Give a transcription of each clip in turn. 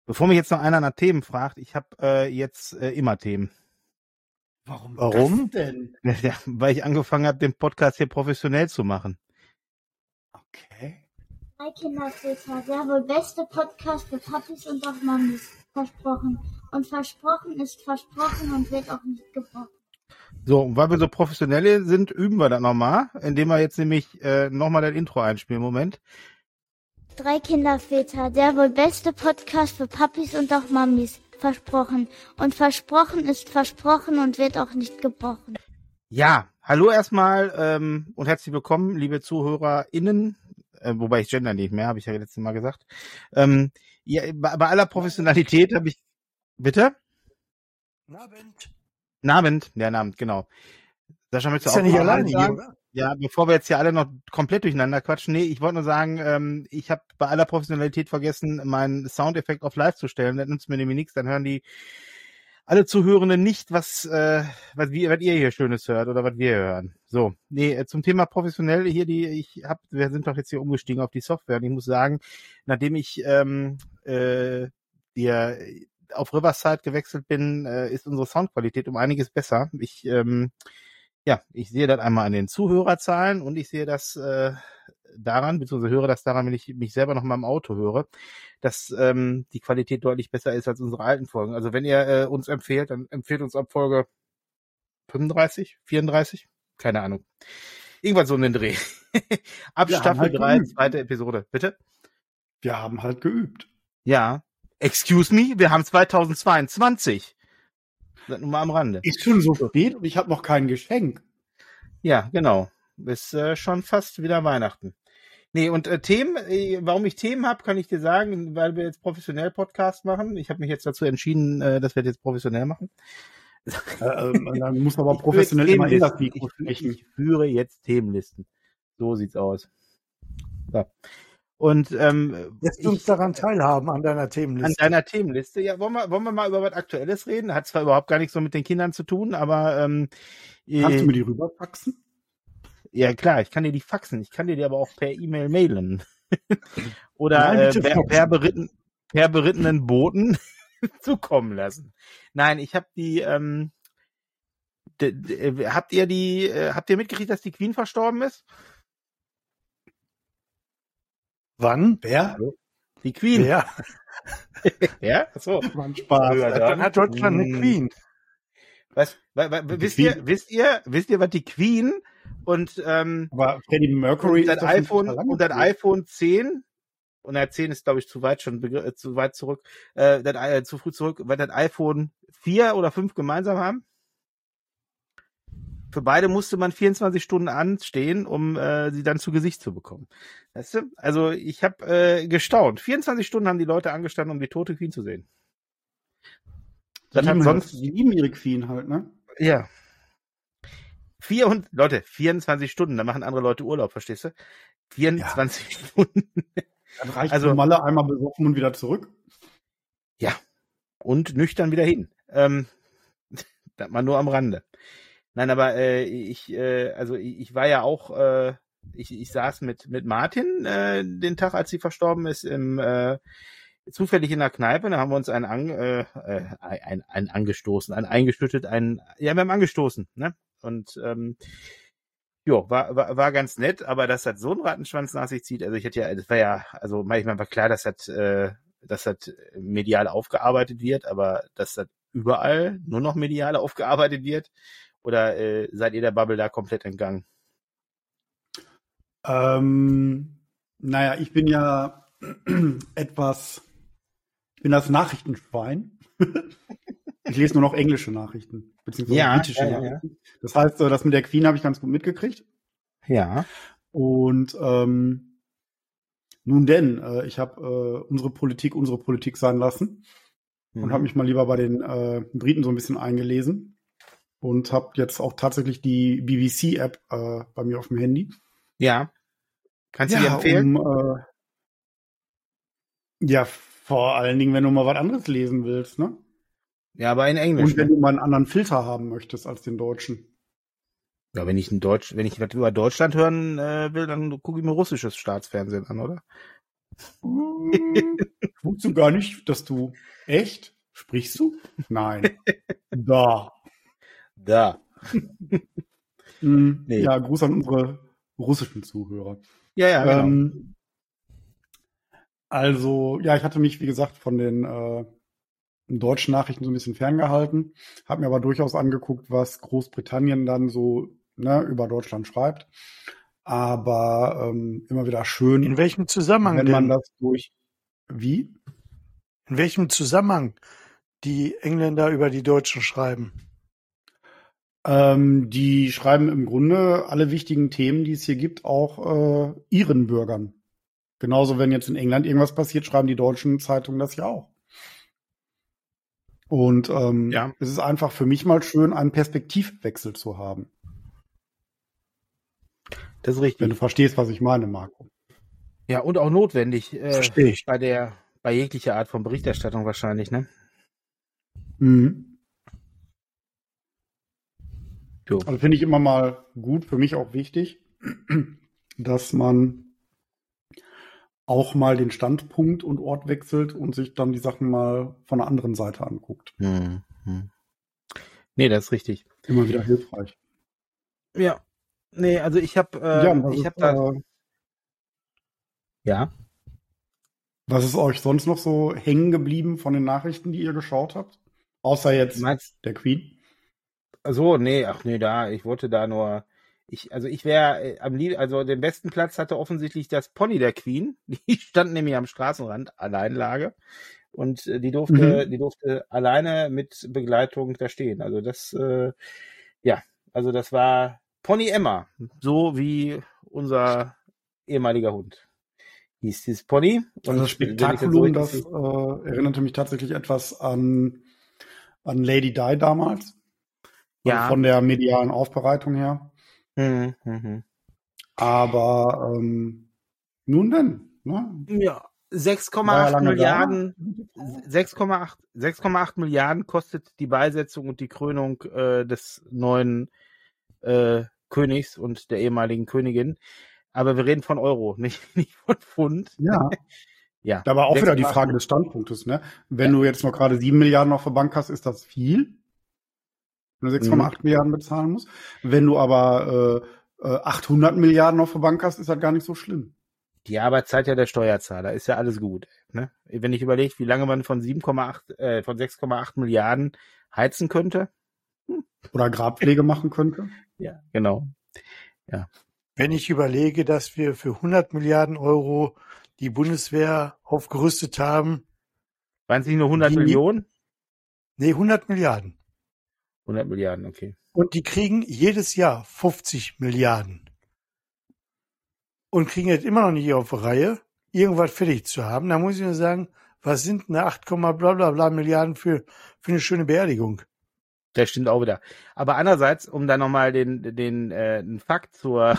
Bevor mich jetzt noch einer nach Themen fragt, ich habe jetzt immer Themen. Warum denn? Ja, weil ich angefangen habe, den Podcast hier professionell zu machen. Okay. 3 Kinderväter, der wohl beste Podcast für Papis und auch Mamis. Versprochen. Und versprochen ist versprochen und wird auch nicht gebrochen. So, und weil wir so professionell sind, üben wir das nochmal, indem wir jetzt nämlich nochmal das Intro einspielen. Moment. 3 Kinderväter, der wohl beste Podcast für Papis und auch Mamis. Versprochen. Und versprochen ist versprochen und wird auch nicht gebrochen. Ja, hallo erstmal und herzlich willkommen, liebe ZuhörerInnen, wobei ich gender nicht mehr, habe ich ja letztes Mal gesagt. Ja, bei aller Professionalität habe ich... Bitte? Abend, genau. Sascha, möchtest du Ist auch ja nicht mal alleine sagen? hier, oder? Ja, bevor wir jetzt hier alle noch komplett durcheinander quatschen. Nee, ich wollte nur sagen, ich habe bei aller Professionalität vergessen, meinen Soundeffekt auf live zu stellen. Das nützt mir nämlich nichts, dann hören die alle Zuhörenden nicht, was ihr hier Schönes hört oder was wir hören. So, nee, zum Thema professionell hier, wir sind doch jetzt hier umgestiegen auf die Software und ich muss sagen, nachdem ich auf Riverside gewechselt bin, ist unsere Soundqualität um einiges besser. Ich sehe das einmal an den Zuhörerzahlen und ich sehe das daran, beziehungsweise höre das daran, wenn ich mich selber noch mal im Auto höre, dass die Qualität deutlich besser ist als unsere alten Folgen. Also wenn ihr uns empfehlt, dann empfehlt uns ab Folge 35, 34, keine Ahnung. Irgendwann so in den Dreh. Ab Wir haben Staffel halt 3, geübt. zweite Episode. Bitte? Wir haben halt geübt. Ja. Excuse me, wir haben 2022. Das nur mal am Rande. Ist schon so spät und ich habe noch kein Geschenk. Ja, genau. Ist schon fast wieder Weihnachten. Nee, und Themen, warum ich Themen habe, kann ich dir sagen, weil wir jetzt professionell Podcast machen. Ich habe mich jetzt dazu entschieden, dass wir das jetzt professionell machen. Dann muss aber professionell immer in das Mikro sprechen. Ich führe jetzt Themenlisten. So sieht's aus. So. Und Lässt uns daran teilhaben an deiner Themenliste. An deiner Themenliste. Ja, wollen wir mal über was Aktuelles reden? Hat zwar überhaupt gar nichts so mit den Kindern zu tun, aber Kannst du mir die rüberfaxen? Ja klar, ich kann dir die faxen, ich kann dir die aber auch per E-Mail mailen. Oder per berittenen Boten zukommen lassen. Nein, ich habe die, habt ihr mitgekriegt, dass die Queen verstorben ist? Wann? Wer? Die Queen. Ja. Ja? Achso. War ein Spaß. Dann hat Deutschland eine Queen. Wisst ihr, was die Queen und Aber Freddie Mercury und das iPhone 10 und der 10 ist, glaube ich, zu weit zurück, zu früh zurück, weil das iPhone 4 oder 5 gemeinsam haben. Für beide musste man 24 Stunden anstehen, um sie dann zu Gesicht zu bekommen. Weißt du? Also ich habe gestaunt. 24 Stunden haben die Leute angestanden, um die tote Queen zu sehen. Die lieben ihre Queen halt, ne? Ja. 24 Stunden, da machen andere Leute Urlaub, verstehst du? 24 Stunden. Dann reicht also Malle einmal besoffen und wieder zurück. Ja. Und nüchtern wieder hin. Das mal nur am Rande. Nein, aber ich war ja auch, ich saß mit Martin den Tag, als sie verstorben ist, zufällig in der Kneipe, da haben wir uns wir haben angestoßen, ne? Und war ganz nett, aber dass das so einen Rattenschwanz nach sich zieht, also manchmal war klar, dass das medial aufgearbeitet wird, aber dass das überall nur noch medial aufgearbeitet wird, oder seid ihr der Bubble da komplett entgangen? Naja, ich bin ja ich bin das Nachrichtenschwein. Ich lese nur noch englische Nachrichten, beziehungsweise britische Nachrichten. Ja. Das heißt, das mit der Queen habe ich ganz gut mitgekriegt. Ja. Und nun denn, ich habe unsere Politik sein lassen und habe mich mal lieber bei den Briten so ein bisschen eingelesen und habe jetzt auch tatsächlich die BBC-App bei mir auf dem Handy. Ja. Kannst du dir empfehlen? Vor allen Dingen, wenn du mal was anderes lesen willst, ne? Ja, aber in Englisch. Und wenn du mal einen anderen Filter haben möchtest als den deutschen. Ja, wenn ich was über Deutschland hören will, dann gucke ich mir russisches Staatsfernsehen an, oder? Wusstest du gar nicht, dass du echt? Sprichst du? Nein. Da. Nee. Ja, Gruß an unsere russischen Zuhörer. Ja, genau. Also, ja, ich hatte mich, wie gesagt, von den deutschen Nachrichten so ein bisschen ferngehalten, habe mir aber durchaus angeguckt, was Großbritannien dann so über Deutschland schreibt. Aber immer wieder schön. In welchem Zusammenhang wenn man denn? das durch. Wie? In welchem Zusammenhang die Engländer über die Deutschen schreiben? Die schreiben im Grunde alle wichtigen Themen, die es hier gibt, auch ihren Bürgern. Genauso, wenn jetzt in England irgendwas passiert, schreiben die deutschen Zeitungen das ja auch. Und es ist einfach für mich mal schön, einen Perspektivwechsel zu haben. Das ist richtig. Wenn du verstehst, was ich meine, Marco. Ja, und auch notwendig. Verstehe ich. Bei jeglicher Art von Berichterstattung wahrscheinlich, ne? Mhm. Jo. Also finde ich immer mal gut, für mich auch wichtig, dass man auch mal den Standpunkt und Ort wechselt und sich dann die Sachen mal von der anderen Seite anguckt. Nee, das ist richtig. Immer wieder hilfreich. Ja. Nee, also ich habe Ja. Was ist euch sonst noch so hängen geblieben von den Nachrichten, die ihr geschaut habt? Außer jetzt der Queen? Ich wollte da nur, ich wäre also den besten Platz hatte offensichtlich das Pony der Queen. Die stand nämlich am Straßenrand, Alleinlage. Und die durfte alleine mit Begleitung da stehen. Also das war Pony Emma, so wie unser ehemaliger Hund. Hieß dieses Pony. Und das Spektakulum, das erinnerte mich tatsächlich etwas an Lady Di damals. Ja. Also von der medialen Aufbereitung her. Aber nun denn, ne? Ja, 6,8 Milliarden kostet die Beisetzung und die Krönung des neuen Königs und der ehemaligen Königin. Aber wir reden von Euro, nicht von Pfund. Ja. Ja. Da war auch wieder die Frage des Standpunktes, ne? Wenn du jetzt noch gerade 7 Milliarden auf der Bank hast, ist das viel? Wenn du 6,8 Milliarden bezahlen musst. Wenn du aber 800 Milliarden auf der Bank hast, ist das gar nicht so schlimm. Die Arbeitszeit ja der Steuerzahler, ist ja alles gut. Ne? Wenn ich überlege, wie lange man von 6,8 Milliarden heizen könnte. Oder Grabpflege machen könnte. Ja, genau. Ja. Wenn ich überlege, dass wir für 100 Milliarden Euro die Bundeswehr aufgerüstet haben. Waren es nicht nur 100 Millionen? Nee, 100 Milliarden. 100 Milliarden, okay. Und die kriegen jedes Jahr 50 Milliarden. Und kriegen jetzt immer noch nicht auf die Reihe, irgendwas fertig zu haben. Da muss ich nur sagen, was sind denn 8, blablabla Milliarden für eine schöne Beerdigung? Das stimmt auch wieder. Aber andererseits, um da nochmal den Fakt zu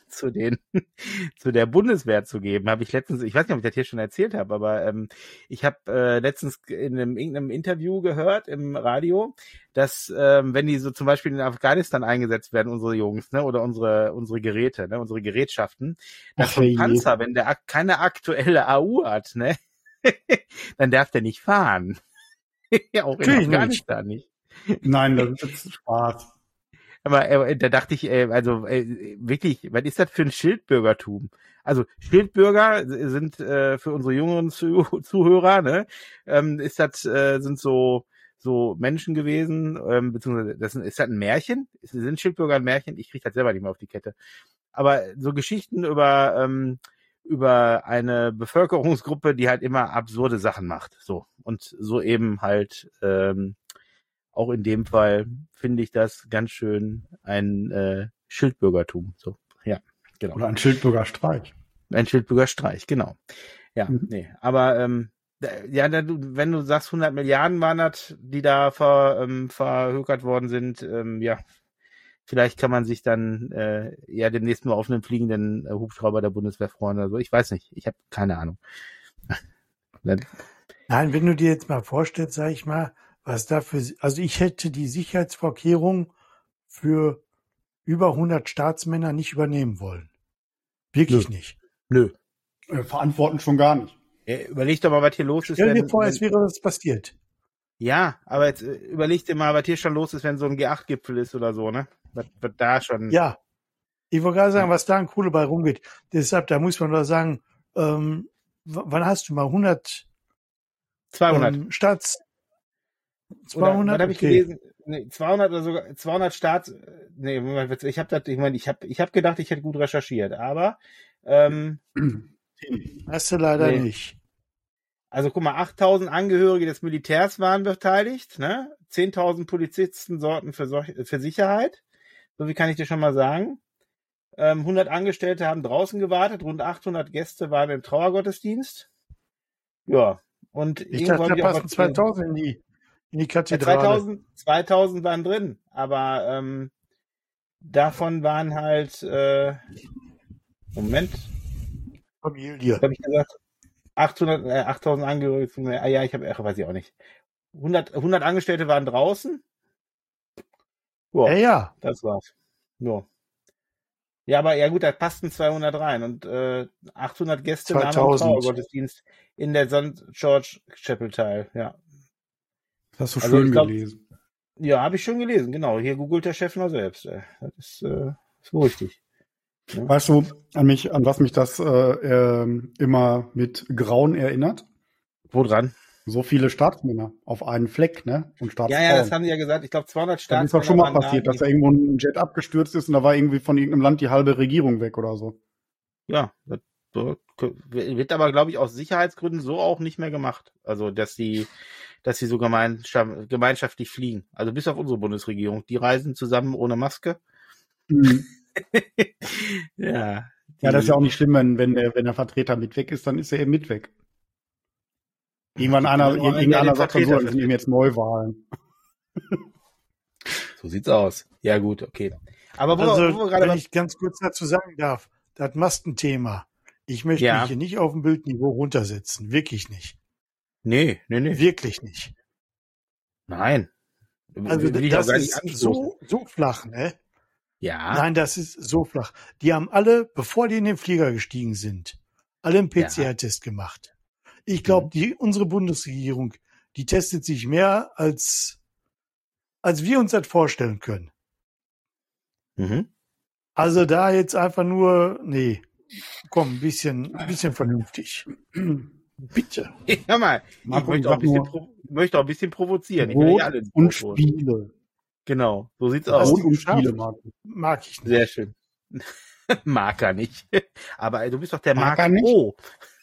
der Bundeswehr zu geben, habe ich letztens, ich weiß nicht, ob ich das hier schon erzählt habe, aber ich habe letztens in irgendeinem Interview gehört im Radio, dass wenn die so zum Beispiel in Afghanistan eingesetzt werden, unsere Jungs, ne, oder unsere Geräte, ne, unsere Gerätschaften, dass so ein Panzer, wenn der keine aktuelle AU hat, ne, dann darf der nicht fahren. Ja, auch in Afghanistan nicht. Nein, das ist jetzt Spaß. Aber da dachte ich, wirklich, was ist das für ein Schildbürgertum? Also Schildbürger sind für unsere jüngeren Zuhörer, ne, sind so Menschen gewesen, beziehungsweise ist das ein Märchen? Sind Schildbürger ein Märchen? Ich kriege das selber nicht mehr auf die Kette. Aber so Geschichten über eine Bevölkerungsgruppe, die halt immer absurde Sachen macht, so und so eben halt auch in dem Fall finde ich das ganz schön ein Schildbürgertum. So, ja, genau. Oder ein Schildbürgerstreich. Ein Schildbürgerstreich, genau. Ja, nee, aber wenn du sagst, 100 Milliarden waren das, die da verhökert worden sind, ja, vielleicht kann man sich dann demnächst mal auf einen fliegenden Hubschrauber der Bundeswehr freuen oder so. Ich weiß nicht, ich habe keine Ahnung. Nein, wenn du dir jetzt mal vorstellst, sag ich mal, was dafür, also ich hätte die Sicherheitsvorkehrungen für über 100 Staatsmänner nicht übernehmen wollen. Wirklich nicht. Nö. Verantworten schon gar nicht. Überleg doch mal, was hier los ist. Stell dir vor, es wäre das passiert. Ja, aber jetzt überleg dir mal, was hier schon los ist, wenn so ein G8-Gipfel ist oder so, ne? Was da schon... Ja, ich wollte gerade sagen, was da ein Kohle bei rumgeht. Deshalb, da muss man doch sagen, wann hast du mal 100 200. Staats... Oder, 200? was habe ich gelesen? Nee, 200 oder sogar 200 Staats... Nee, ich hab gedacht, ich hätte gut recherchiert, aber Hast du leider nicht. also guck mal, 8.000 Angehörige des Militärs waren beteiligt, ne? 10.000 Polizisten sorgten für Sicherheit. So viel kann ich dir schon mal sagen. 100 Angestellte haben draußen gewartet, rund 800 Gäste waren im Trauergottesdienst. Ja, und Ich dachte, da passen 2000 in die Kathedrale. 2000 waren drin, aber davon waren halt Moment. Familie. Was habe ich gesagt? 8.000 Angehörige. Ja, weiß ich auch nicht. 100 Angestellte waren draußen. Joa, Ja. Das war's. Ja. Ja, aber ja gut, da passten 200 rein und 800 Gäste nahmen am 2000. Trauergottesdienst in der St. George Chapel teil. Ja. Das hast du schön gelesen. Ja, habe ich schon gelesen, genau. Hier googelt der Chef noch selbst. Das ist so richtig. Ja. Weißt du, an was mich das immer mit Grauen erinnert? Wo dran? So viele Staatsmänner auf einen Fleck, ne? Und Staatsfrauen. Ja, das haben die ja gesagt. Ich glaube, 200 Staatsmänner. Das ist doch schon mal passiert, dass da irgendwo ein Jet abgestürzt ist und da war irgendwie von irgendeinem Land die halbe Regierung weg oder so. Ja, das wird aber, glaube ich, aus Sicherheitsgründen so auch nicht mehr gemacht. Also, dass sie so gemeinschaftlich fliegen. Also bis auf unsere Bundesregierung. Die reisen zusammen ohne Maske. Mhm. Ja, das ist ja auch nicht schlimm, wenn der Vertreter mit weg ist, dann ist er eben mit weg. Irgendwann einer sagt dann so, das sind eben jetzt Neuwahlen. So sieht's aus. Ja, gut, okay. Aber wenn ich ganz kurz dazu sagen darf, das Maskenthema. Ich möchte mich hier nicht auf dem Bildniveau runtersetzen. Wirklich nicht. Nee. Wirklich nicht. Nein. Also das ist so flach, ne? Ja. Nein, das ist so flach. Die haben alle, bevor die in den Flieger gestiegen sind, alle einen PCR-Test gemacht. Ich glaube, unsere Bundesregierung, die testet sich mehr, als wir uns das vorstellen können. Mhm. Also da jetzt einfach nur, nee, komm, ein bisschen vernünftig. Bitte. Hör mal, ich möchte auch ein bisschen provozieren. Ich will nicht alle und Spiele. Genau, so sieht's aus. Und Spiele mag ich nicht. Sehr schön. Mag er nicht. Aber du bist doch der Mag er nicht? O.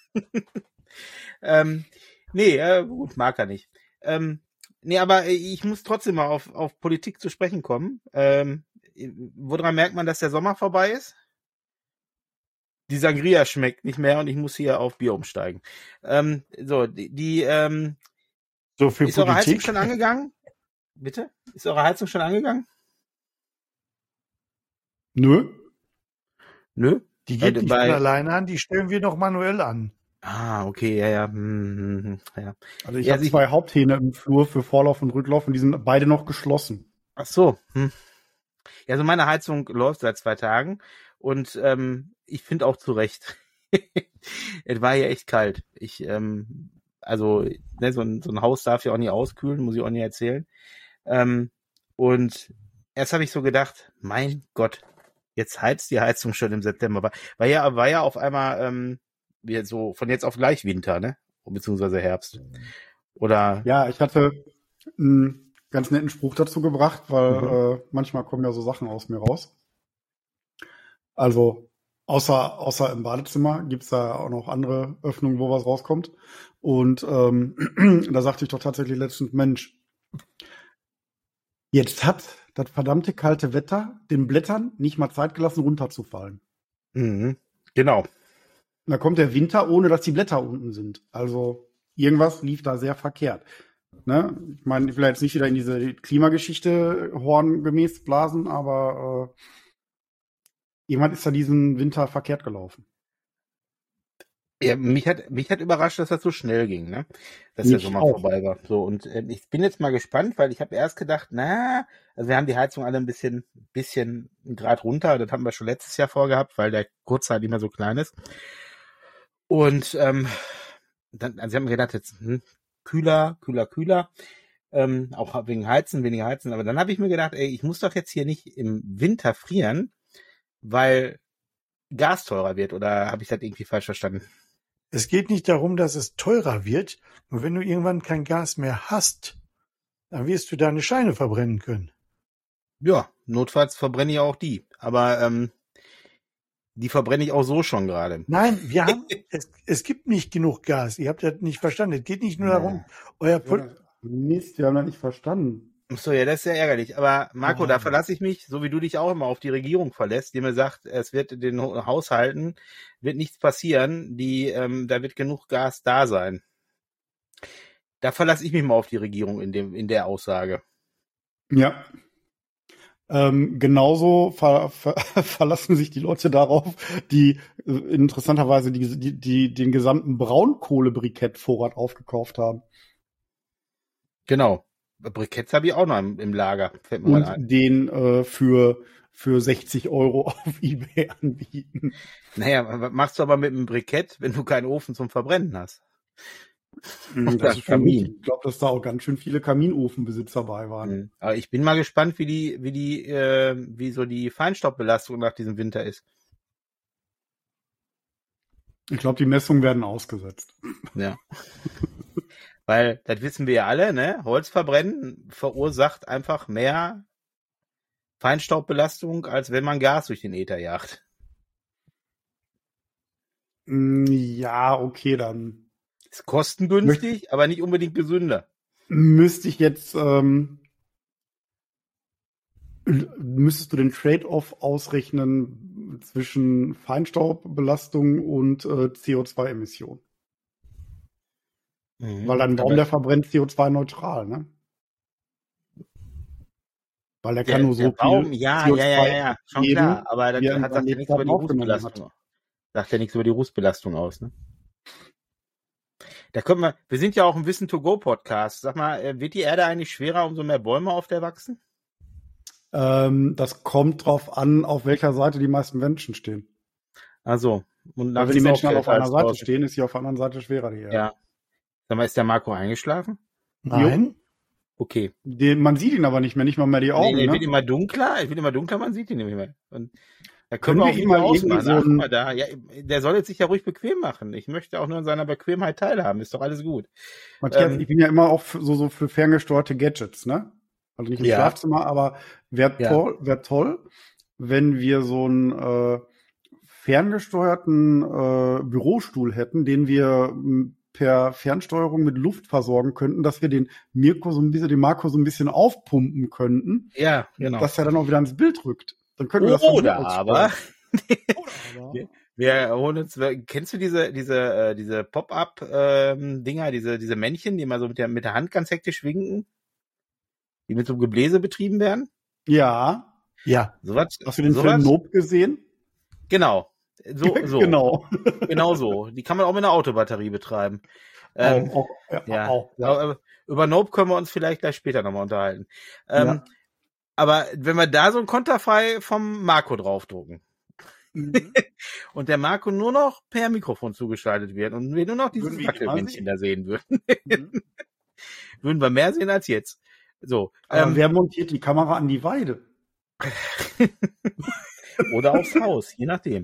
Gut, mag er nicht. Aber ich muss trotzdem mal auf Politik zu sprechen kommen. Woran merkt man, dass der Sommer vorbei ist? Die Sangria schmeckt nicht mehr und ich muss hier auf Bier umsteigen. So für ist eure Heizung schon angegangen? Bitte? Ist eure Heizung schon angegangen? Nö. Die geht nicht von alleine an, die stellen wir noch manuell an. Ah, okay, ja. Ja. Also ich habe 2 Haupthähne im Flur für Vorlauf und Rücklauf und die sind beide noch geschlossen. Ach so. Ja, also meine Heizung läuft seit 2 Tagen und ich finde auch zu Recht. Es war ja echt kalt. So ein Haus darf ja auch nie auskühlen, muss ich auch nie erzählen. Und erst habe ich so gedacht, mein Gott, jetzt heizt die Heizung schon im September. War ja auf einmal so von jetzt auf gleich Winter, ne? Beziehungsweise Herbst. Oder? Ja, ich hatte einen ganz netten Spruch dazu gebracht, weil manchmal kommen ja so Sachen aus mir raus. Also außer im Badezimmer gibt's da auch noch andere Öffnungen, wo was rauskommt. Und da sagte ich doch tatsächlich letztens, Mensch, jetzt hat das verdammte kalte Wetter den Blättern nicht mal Zeit gelassen, runterzufallen. Mhm. Genau. Und da kommt der Winter, ohne dass die Blätter unten sind. Also irgendwas lief da sehr verkehrt. Ne? Ich meine, ich will jetzt nicht wieder in diese Klimageschichte horngemäß blasen, aber jemand ist da diesen Winter verkehrt gelaufen. Ja, mich hat überrascht, dass das so schnell ging, ne? Dass der Sommer vorbei war. So, und ich bin jetzt mal gespannt, weil ich habe erst gedacht, also wir haben die Heizung alle ein bisschen einen Grad runter, das hatten wir schon letztes Jahr vorgehabt, weil der Kurzzeil nicht mehr so klein ist. Und dann, also ich habe mir gedacht, jetzt kühler, auch wegen Heizen, weniger Heizen. Aber dann habe ich mir gedacht, ey, ich muss doch jetzt hier nicht im Winter frieren, weil Gas teurer wird. Oder habe ich das irgendwie falsch verstanden? Es geht nicht darum, dass es teurer wird. Nur wenn du irgendwann kein Gas mehr hast, dann wirst du deine Scheine verbrennen können. Ja, notfalls verbrenne ich auch die. Aber die verbrenne ich auch so schon gerade. Nein, es gibt nicht genug Gas. Ihr habt das nicht verstanden. Es geht nicht nur darum, Mist, wir haben das nicht verstanden. So, ja, das ist ja ärgerlich. Aber Marco, da verlasse ich mich, so wie du dich auch immer auf die Regierung verlässt, die mir sagt, es wird in den Haushalten, wird nichts passieren, da wird genug Gas da sein. Da verlasse ich mich mal auf die Regierung in der Aussage. Ja. Genauso verlassen sich die Leute darauf, die interessanterweise den gesamten Braunkohle-Brikettvorrat aufgekauft haben. Genau. Briketts habe ich auch noch im Lager. Fällt mir mal ein. Und den für 60 Euro auf eBay anbieten. Naja, was machst du aber mit einem Brikett, wenn du keinen Ofen zum Verbrennen hast? Das ist Kamin. Ich glaube, dass da auch ganz schön viele Kaminofenbesitzer bei waren. Aber ich bin mal gespannt, wie so die Feinstaubbelastung nach diesem Winter ist. Ich glaube, die Messungen werden ausgesetzt. Ja. Weil, das wissen wir ja alle, ne? Holzverbrennen verursacht einfach mehr Feinstaubbelastung, als wenn man Gas durch den Äther jagt. Ja, okay, dann. Ist kostengünstig, aber nicht unbedingt gesünder. Müsstest du den Trade-off ausrechnen zwischen Feinstaubbelastung und CO2-Emission? Weil ein Baum, der verbrennt CO2-neutral, ne? Weil er kann nur so Baum, viel ja, schon geben, klar, aber das er sagt ja nichts über die Rußbelastung. Sagt ja nichts über die Rußbelastung aus, ne? Da wir sind ja auch ein Wissen-to-go-Podcast. Sag mal, wird die Erde eigentlich schwerer, umso mehr Bäume auf der wachsen? Das kommt drauf an, auf welcher Seite die meisten Menschen stehen. Also, und wenn die Menschen auf einer Seite stehen, ist sie auf der anderen Seite schwerer, die Erde. Ja. Sag mal, ist der Marco eingeschlafen? Nein. Okay. Man sieht ihn aber nicht mehr die Augen. Nee, ne? wird immer dunkler, man sieht ihn nicht mehr. Und da können wir auch ihn mal ausmachen. Ja, der soll jetzt sich ja ruhig bequem machen. Ich möchte auch nur an seiner Bequemheit teilhaben. Ist doch alles gut. Matthias, ich bin ja immer auch so für ferngesteuerte Gadgets, ne? Also nicht im Schlafzimmer, aber wäre toll, wenn wir so einen ferngesteuerten Bürostuhl hätten, den wir per Fernsteuerung mit Luft versorgen könnten, dass wir den Marco so ein bisschen aufpumpen könnten. Ja, genau. Dass er dann auch wieder ins Bild rückt. Dann können wir das Oder aber wir holen uns, kennst du diese Pop-up-Dinger, diese Männchen, die mal so mit der Hand ganz hektisch winken? Die mit so einem Gebläse betrieben werden? Ja. Sowas. Hast du den Film Nope gesehen? Genau. So. Genau so. Die kann man auch mit einer Autobatterie betreiben. Auch. Über Nope können wir uns vielleicht gleich später nochmal unterhalten. Aber wenn wir da so ein Konterfei vom Marco draufdrucken und der Marco nur noch per Mikrofon zugeschaltet wird und wir nur noch dieses Wackelmännchen da sehen würden, würden wir mehr sehen als jetzt. So. Wer montiert die Kamera an die Weide? Oder aufs Haus, je nachdem.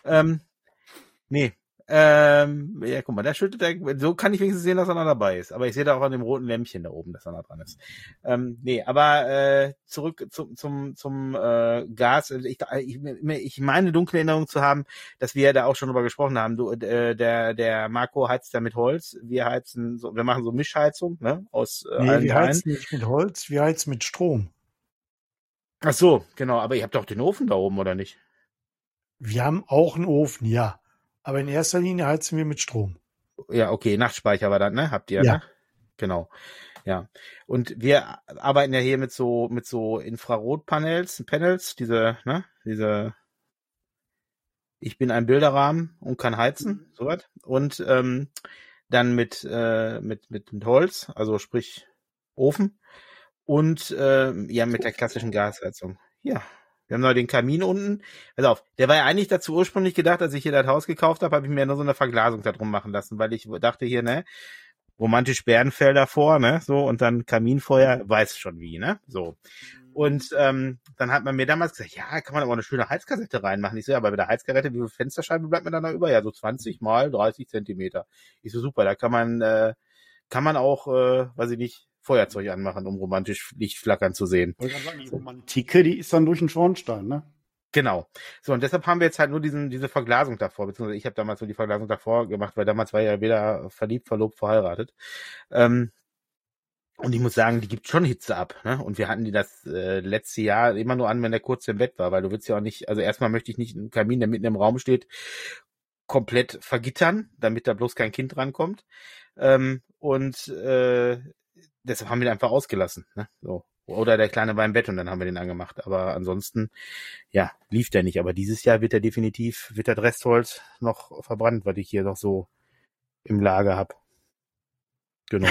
Ja, guck mal, da schüttelt er, so kann ich wenigstens sehen, dass er noch dabei ist. Aber ich sehe da auch an dem roten Lämpchen da oben, dass er noch dran ist. Aber zurück zum Gas. Ich meine, dunkle Erinnerung zu haben, dass wir da auch schon drüber gesprochen haben. Der Marco heizt da mit Holz. Wir machen so Mischheizung, ne? Aus allen wir heizen nicht mit Holz, wir heizen mit Strom. Ach so, genau. Aber ihr habt doch den Ofen da oben, oder nicht? Wir haben auch einen Ofen, ja. Aber in erster Linie heizen wir mit Strom. Ja, okay, Nachtspeicher war das, ne? Habt ihr, ja. Ne? Genau. Ja. Und wir arbeiten ja hier mit so Infrarotpanels, diese ich bin ein Bilderrahmen und kann heizen, sowas. Und dann mit Holz, also sprich Ofen und mit der klassischen Gasheizung. Ja, Wir haben noch den Kamin unten. Pass auf, der war ja eigentlich dazu ursprünglich gedacht, als ich hier das Haus gekauft habe ich mir nur so eine Verglasung da drum machen lassen, weil ich dachte hier, ne, romantisch Bärenfelder vor, ne, so, und dann Kaminfeuer, weiß schon wie, ne, so. Und dann hat man mir damals gesagt, ja, kann man aber auch eine schöne Heizkassette reinmachen. Ich so, ja, aber bei der Heizkassette, wie viel Fensterscheibe bleibt mir dann da über? Ja, so 20 mal 30 Zentimeter. Ich so, super, da kann man auch, weiß ich nicht, Feuerzeug anmachen, um romantisch Licht flackern zu sehen. Ich wollte sagen, die Romantike, die ist dann durch den Schornstein, ne? Genau. So, und deshalb haben wir jetzt halt nur diese Verglasung davor, beziehungsweise ich habe damals so die Verglasung davor gemacht, weil damals war ja weder verliebt, verlobt, verheiratet. Und ich muss sagen, die gibt schon Hitze ab, ne? Und wir hatten die das letzte Jahr immer nur an, wenn der kurz im Bett war, weil du willst ja auch nicht, also erstmal möchte ich nicht einen Kamin, der mitten im Raum steht, komplett vergittern, damit da bloß kein Kind rankommt. Deshalb haben wir den einfach ausgelassen, ne? So. Oder der Kleine war im Bett und dann haben wir den angemacht. Aber ansonsten, ja, lief der nicht. Aber dieses Jahr wird das Restholz noch verbrannt, was ich hier noch so im Lager habe. Genau.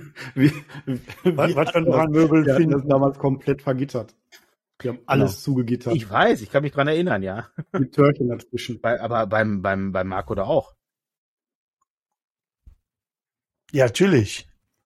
Was für ein Möbel finden das damals komplett vergittert. Die haben alles zugegittert. Ich weiß, ich kann mich dran erinnern, ja. Mit Türchen dazwischen. Aber beim Marco da auch. Ja, natürlich.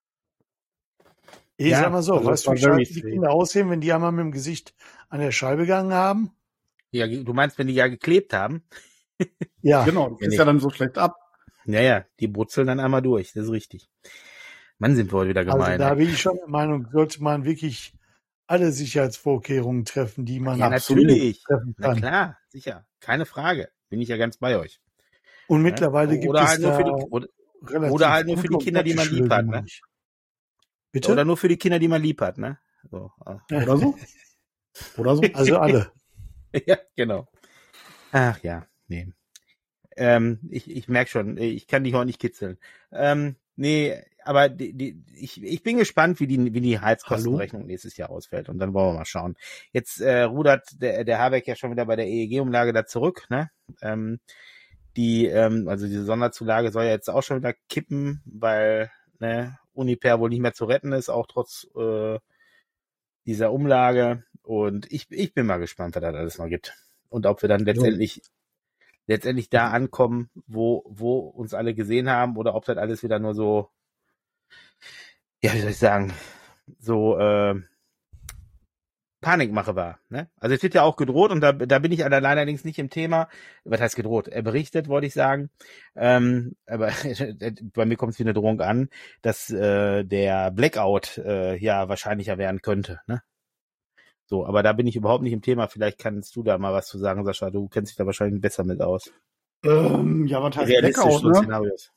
Ich sag mal so, also weißt du, wie scheiße die Kinder aussehen, wenn die einmal mit dem Gesicht an der Scheibe gegangen haben? Ja, du meinst, wenn die ja geklebt haben? Ja. Genau, das ist ja dann so schlecht ab. Ja, die brutzeln dann einmal durch, das ist richtig. Mann, sind wir heute wieder gemein. Also da bin ich schon der Meinung, sollte man wirklich alle Sicherheitsvorkehrungen treffen, die man natürlich treffen kann. Na klar, sicher, keine Frage. Bin ich ja ganz bei euch. Und mittlerweile gibt es oder halt nur für die Kinder, die man lieb hat, ne? Bitte? Oder nur für die Kinder, die man lieb hat, ne? So. Oder so? Oder so? Also alle. Ja, genau. Ach ja, nee. Ich merke schon, ich kann dich auch nicht kitzeln. Nee, aber ich bin gespannt, wie die Heizkostenrechnung nächstes Jahr ausfällt. Und dann wollen wir mal schauen. Jetzt rudert der Habeck ja schon wieder bei der EEG-Umlage da zurück, ne? Also diese Sonderzulage soll ja jetzt auch schon wieder kippen, weil, ne, Uniper wohl nicht mehr zu retten ist, auch trotz dieser Umlage. Und ich bin mal gespannt, was das alles noch gibt. Und ob wir dann letztendlich da ankommen, wo uns alle gesehen haben, oder ob das alles wieder nur so, ja, wie soll ich sagen, so Panikmache war, ne? Also es wird ja auch gedroht, und da bin ich allerdings nicht im Thema. Was heißt gedroht? Berichtet, wollte ich sagen. Aber bei mir kommt es wie eine Drohung an, dass der Blackout ja wahrscheinlicher werden könnte, ne? So, aber da bin ich überhaupt nicht im Thema. Vielleicht kannst du da mal was zu sagen, Sascha. Du kennst dich da wahrscheinlich besser mit aus. Ja, was heißt Blackout, ne? Szenarios.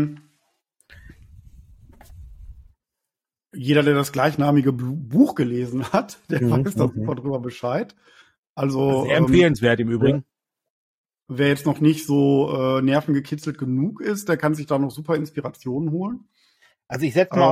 Jeder, der das gleichnamige Buch gelesen hat, der weiß da super drüber Bescheid. Also sehr empfehlenswert im Übrigen. Wer jetzt noch nicht so nervengekitzelt genug ist, der kann sich da noch super Inspirationen holen. Also ich setze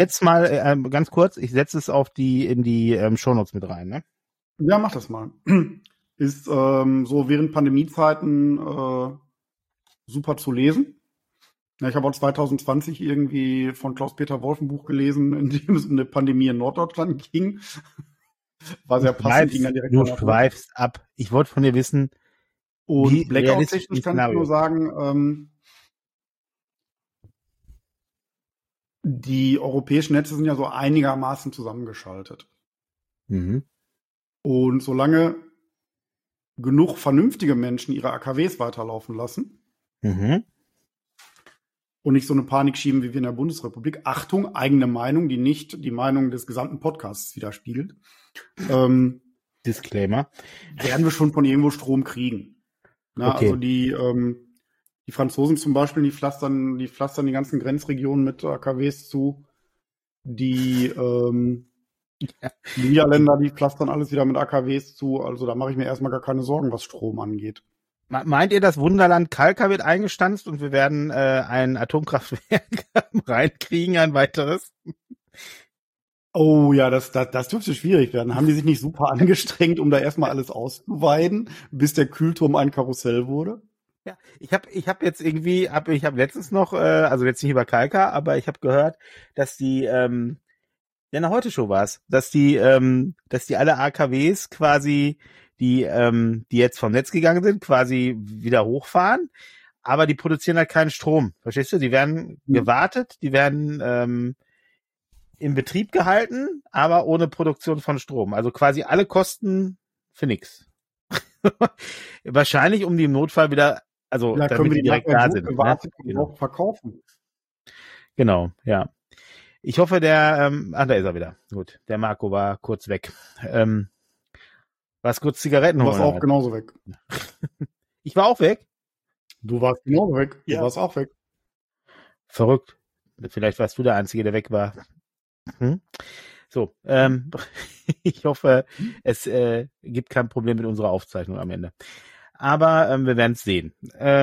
es in die Shownotes mit rein, ne? Ja, mach das mal. Ist so während Pandemiezeiten super zu lesen. Ja, ich habe auch 2020 irgendwie von Klaus-Peter Wolf ein Buch gelesen, in dem es um eine Pandemie in Norddeutschland ging. War sehr passend. Du schweifst ab. Ich wollte von dir wissen, und Blackout-technisch kann ich nur sagen, die europäischen Netze sind ja so einigermaßen zusammengeschaltet. Und solange genug vernünftige Menschen ihre AKWs weiterlaufen lassen und nicht so eine Panik schieben wie wir in der Bundesrepublik, Achtung, eigene Meinung, die nicht die Meinung des gesamten Podcasts widerspiegelt, Disclaimer, werden wir schon von irgendwo Strom kriegen. Na, okay. Also die Franzosen zum Beispiel, die pflastern die ganzen Grenzregionen mit AKWs zu. Die Niederländer, die pflastern alles wieder mit AKWs zu. Also da mache ich mir erstmal gar keine Sorgen, was Strom angeht. Meint ihr, das Wunderland Kalka wird eingestanzt und wir werden ein Atomkraftwerk reinkriegen, ein weiteres? Oh ja, das dürfte schwierig werden. Haben die sich nicht super angestrengt, um da erstmal alles auszuweiden, bis der Kühlturm ein Karussell wurde? Ja, ich hab jetzt irgendwie, ich habe letztens noch, also jetzt nicht über Kalka, aber ich habe gehört, dass die, in der Heute-Show war's, dass die alle AKWs quasi die jetzt vom Netz gegangen sind, quasi wieder hochfahren, aber die produzieren halt keinen Strom. Verstehst du? Die werden gewartet, die werden in Betrieb gehalten, aber ohne Produktion von Strom. Also quasi alle Kosten für nix. Wahrscheinlich, um die im Notfall wieder, also Da damit können wir die die direkt da sind. gewartet und Genau. auch verkaufen. Genau, ja. Ich hoffe, da ist er wieder. Gut, der Marco war kurz weg. Warst kurz Zigaretten Du holen? warst auch genauso weg. Ich war auch weg? Du warst genauso weg. Du Ja. warst auch weg. Verrückt. Vielleicht warst du der Einzige, der weg war. So, ich hoffe, es gibt kein Problem mit unserer Aufzeichnung am Ende. Aber wir werden es sehen.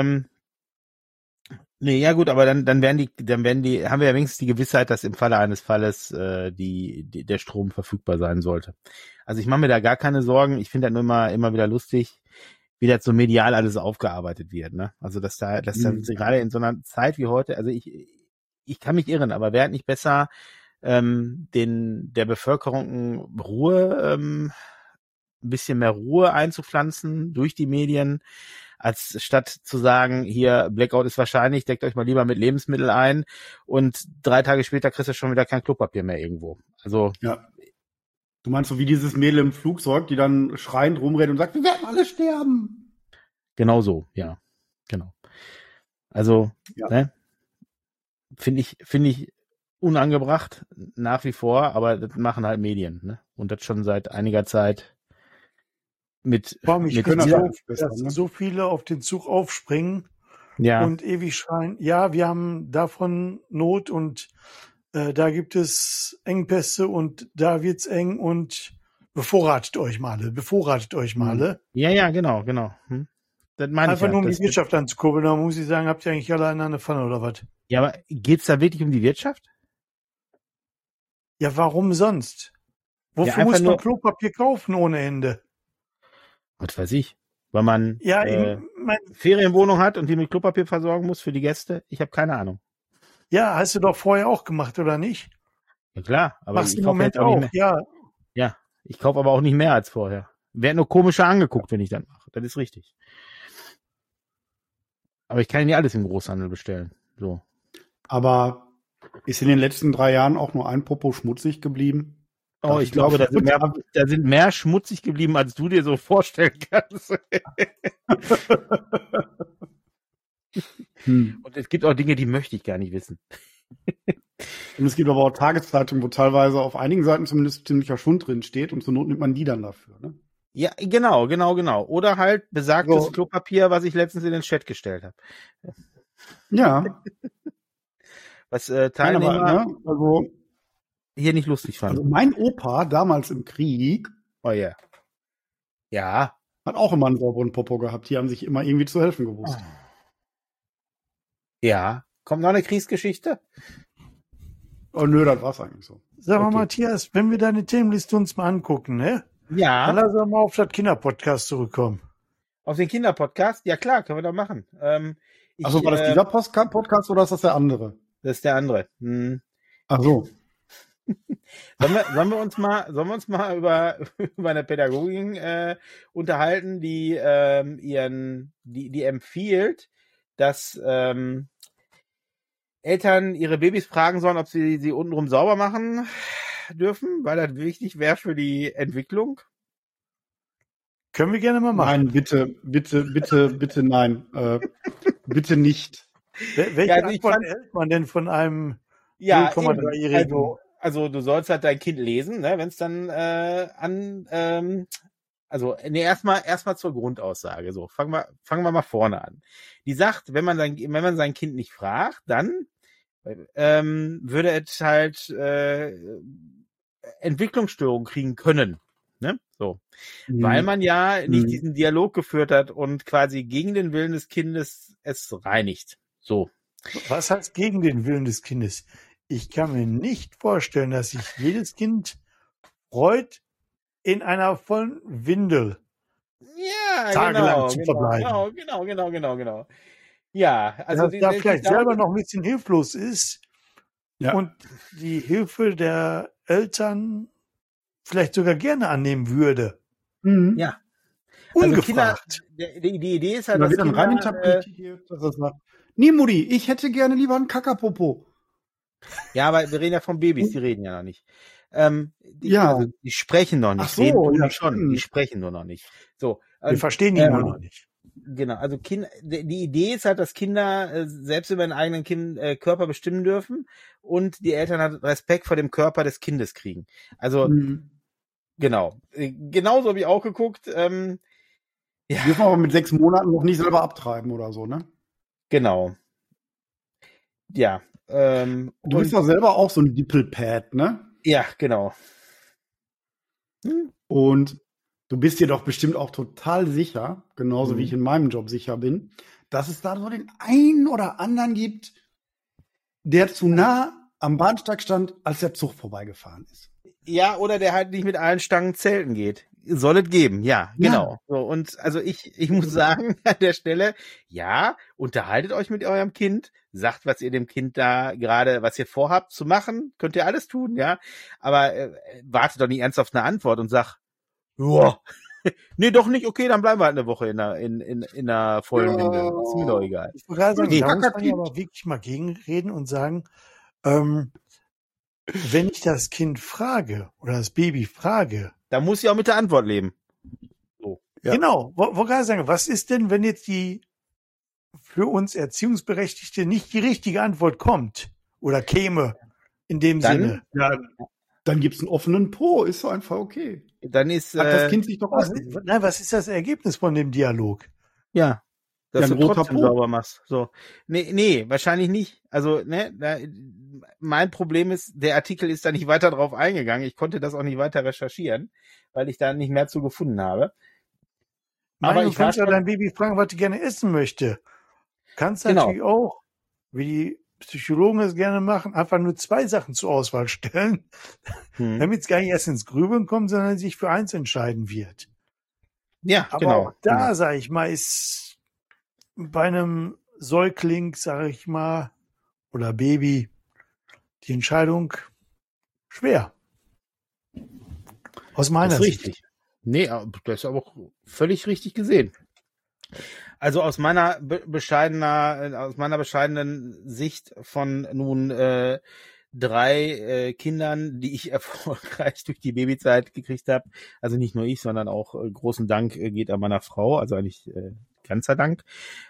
Nee, ja gut, aber dann haben wir ja wenigstens die Gewissheit, dass im Falle eines Falles der Strom verfügbar sein sollte. Also ich mache mir da gar keine Sorgen. Ich finde das nur immer wieder lustig, wie das so medial alles aufgearbeitet wird, ne? Also dass da gerade in so einer Zeit wie heute, also ich kann mich irren, aber wäre nicht besser, der Bevölkerung Ruhe, ein bisschen mehr Ruhe einzupflanzen durch die Medien, als statt zu sagen, hier, Blackout ist wahrscheinlich, deckt euch mal lieber mit Lebensmitteln ein und 3 Tage später kriegst du schon wieder kein Klopapier mehr irgendwo. Also. Ja. Du meinst so wie dieses Mädel im Flugzeug, die dann schreiend rumrennt und sagt, wir werden alle sterben. Genau so, ja. Genau. Also, Ja. ne? Finde ich unangebracht, nach wie vor, aber das machen halt Medien, ne? Und das schon seit einiger Zeit mit können dieser, auch besser, dass ne? so viele auf den Zug aufspringen ja, und ewig schreien, ja, wir haben davon Not und da gibt es Engpässe und da wird's eng und bevorratet euch mal. ja, genau. Das meine ich Einfach ja. nur um Das- die Wirtschaft anzukurbeln, da muss ich sagen, habt ihr eigentlich alle eine an der Pfanne oder was? Ja, aber geht's da wirklich um die Wirtschaft? Ja, warum sonst? Wofür einfach muss man nur- Klopapier kaufen ohne Ende? Was weiß ich. Weil man Ja, Ferienwohnung hat und die mit Klopapier versorgen muss für die Gäste? Ich habe keine Ahnung. ja, hast du doch vorher auch gemacht, oder nicht? Ja klar, aber Machst ich du im kaufe Moment jetzt auch auch, nicht mehr. ja. Ja, ich kaufe aber auch nicht mehr als vorher. Werd nur komischer angeguckt, wenn ich das mache. Das ist richtig. Aber ich kann nicht alles im Großhandel bestellen. So. Aber ist in den letzten 3 Jahren auch nur ein Popo schmutzig geblieben? Oh, Darf ich ich glaube, dafür- da sind mehr schmutzig geblieben, als du dir so vorstellen kannst. Und es gibt auch Dinge, die möchte ich gar nicht wissen. Und es gibt aber auch Tageszeitungen, wo teilweise auf einigen Seiten zumindest ziemlicher Schund drin steht und zur Not nimmt man die dann dafür. Ne? Ja, genau. Oder halt besagtes So. Klopapier, was ich letztens in den Chat gestellt habe. Ja, Was nein, Teilnehmer aber, ne? Also hier nicht lustig fanden. mein Opa damals im Krieg Oh ja. Ja. hat auch immer einen sauberen Popo gehabt. Die haben sich immer irgendwie zu helfen gewusst. Ja. Kommt noch eine Kriegsgeschichte? Oh nö, das war's eigentlich so. Sag mal, Okay. Matthias, wenn wir deine Themenliste uns mal angucken, ne? Dann Ja. lass uns mal auf das Kinderpodcast zurückkommen. Auf den Kinderpodcast? Ja klar, können wir doch machen. Also war das dieser Podcast oder ist das der andere? Das ist der andere. Ach so. Sollen wir uns mal über eine Pädagogin unterhalten, die die empfiehlt, dass Eltern ihre Babys fragen sollen, ob sie untenrum sauber machen dürfen, weil das wichtig wäre für die Entwicklung. Können wir gerne mal machen. Nein, bitte, nein. Bitte nicht. Welche Ja, also ich Antwort fand- erhält man denn von einem Ja, 0,3-Jährigen? also du sollst halt dein Kind lesen, ne, wenn es dann erstmal zur Grundaussage. So, fangen wir mal vorne an. Die sagt, wenn man sein Kind nicht fragt, dann würde es halt Entwicklungsstörungen kriegen können. Ne? So. Weil man ja nicht diesen Dialog geführt hat und quasi gegen den Willen des Kindes es reinigt. So. Was heißt gegen den Willen des Kindes? Ich kann mir nicht vorstellen, dass sich jedes Kind freut, in einer vollen Windel Ja, tagelang zu verbleiben. Genau. Ja, also Dass da vielleicht selber noch ein bisschen hilflos ist Ja. und die Hilfe der Eltern vielleicht sogar gerne annehmen würde. Mhm. Ja. Ungefragt. Die Idee ist halt, Da dass wird dann Kinder, reininterpretiert, dass er sagt, nee, Mutti, ich hätte gerne lieber einen Kakapopo. ja, aber wir reden ja von Babys, die reden ja noch nicht. Ja. Also, die sprechen noch nicht. Ach so, reden tun ja, die schon. stimmt. Die sprechen nur noch nicht. So. Wir verstehen die nur noch nicht. Genau, also die Idee ist halt, dass Kinder selbst über ihren eigenen Körper bestimmen dürfen und die Eltern halt Respekt vor dem Körper des Kindes kriegen. Also, genau. Genauso habe ich auch geguckt. Ja, Dürfen aber mit 6 Monaten noch nicht selber abtreiben oder so, ne? genau. Ja. Du bist doch selber auch so ein Dippelpad, ne? Ja, genau. Und du bist dir doch bestimmt auch total sicher, genauso wie ich in meinem Job sicher bin, dass es da so den einen oder anderen gibt, der zu nah am Bahnsteig stand, als der Zug vorbeigefahren ist. Ja, oder der halt nicht mit allen Stangen zelten geht. Soll es geben, ja, genau. So, und also ich muss sagen, an der Stelle, ja, unterhaltet euch mit eurem Kind, sagt, was ihr dem Kind da gerade, was ihr vorhabt zu machen, könnt ihr alles tun, ja. Aber wartet doch nicht ernsthaft eine Antwort und sagt, ja, nee, doch nicht, okay, dann bleiben wir halt eine Woche in der vollen Winde. Ist mir doch egal. Ich wollte gerade sagen, Nee. da muss man ja aber wirklich mal gegenreden und sagen, wenn ich das Kind frage oder das Baby frage, Da muss ich auch mit der Antwort leben. So. Ja. genau, wollte gerade sagen, was ist denn, wenn jetzt die für uns Erziehungsberechtigte nicht die richtige Antwort kommt oder käme in dem Dann- Sinne? Ja, dann gibt's einen offenen Po, ist so einfach okay. Dann ist, Hat das Kind sich doch Was, aus. nein, was ist das Ergebnis von dem Dialog? ja, dass Ja, ein du roter trotzdem Po. sauber machst. So. Nee, wahrscheinlich nicht. Also, ne, mein Problem ist, der Artikel ist da nicht weiter drauf eingegangen. Ich konnte das auch nicht weiter recherchieren, weil ich da nicht mehr zu gefunden habe. Aber du ich war kannst ja schon- dein Baby fragen, was die gerne essen möchte. Kannst Genau. natürlich auch, wie die Psychologen es gerne machen, einfach nur 2 Sachen zur Auswahl stellen, damit es gar nicht erst ins Grübeln kommt, sondern sich für eins entscheiden wird. Ja, Aber genau. auch da, sage ich mal, ist bei einem Säugling, sage ich mal, oder Baby, die Entscheidung schwer. Aus meiner Das ist Sicht. richtig. Nee, das ist aber auch völlig richtig gesehen. Also aus meiner bescheidenen Sicht von nun 3 Kindern, die ich erfolgreich durch die Babyzeit gekriegt habe, also nicht nur ich, sondern auch großen Dank geht an meiner Frau, also eigentlich ganzer Dank.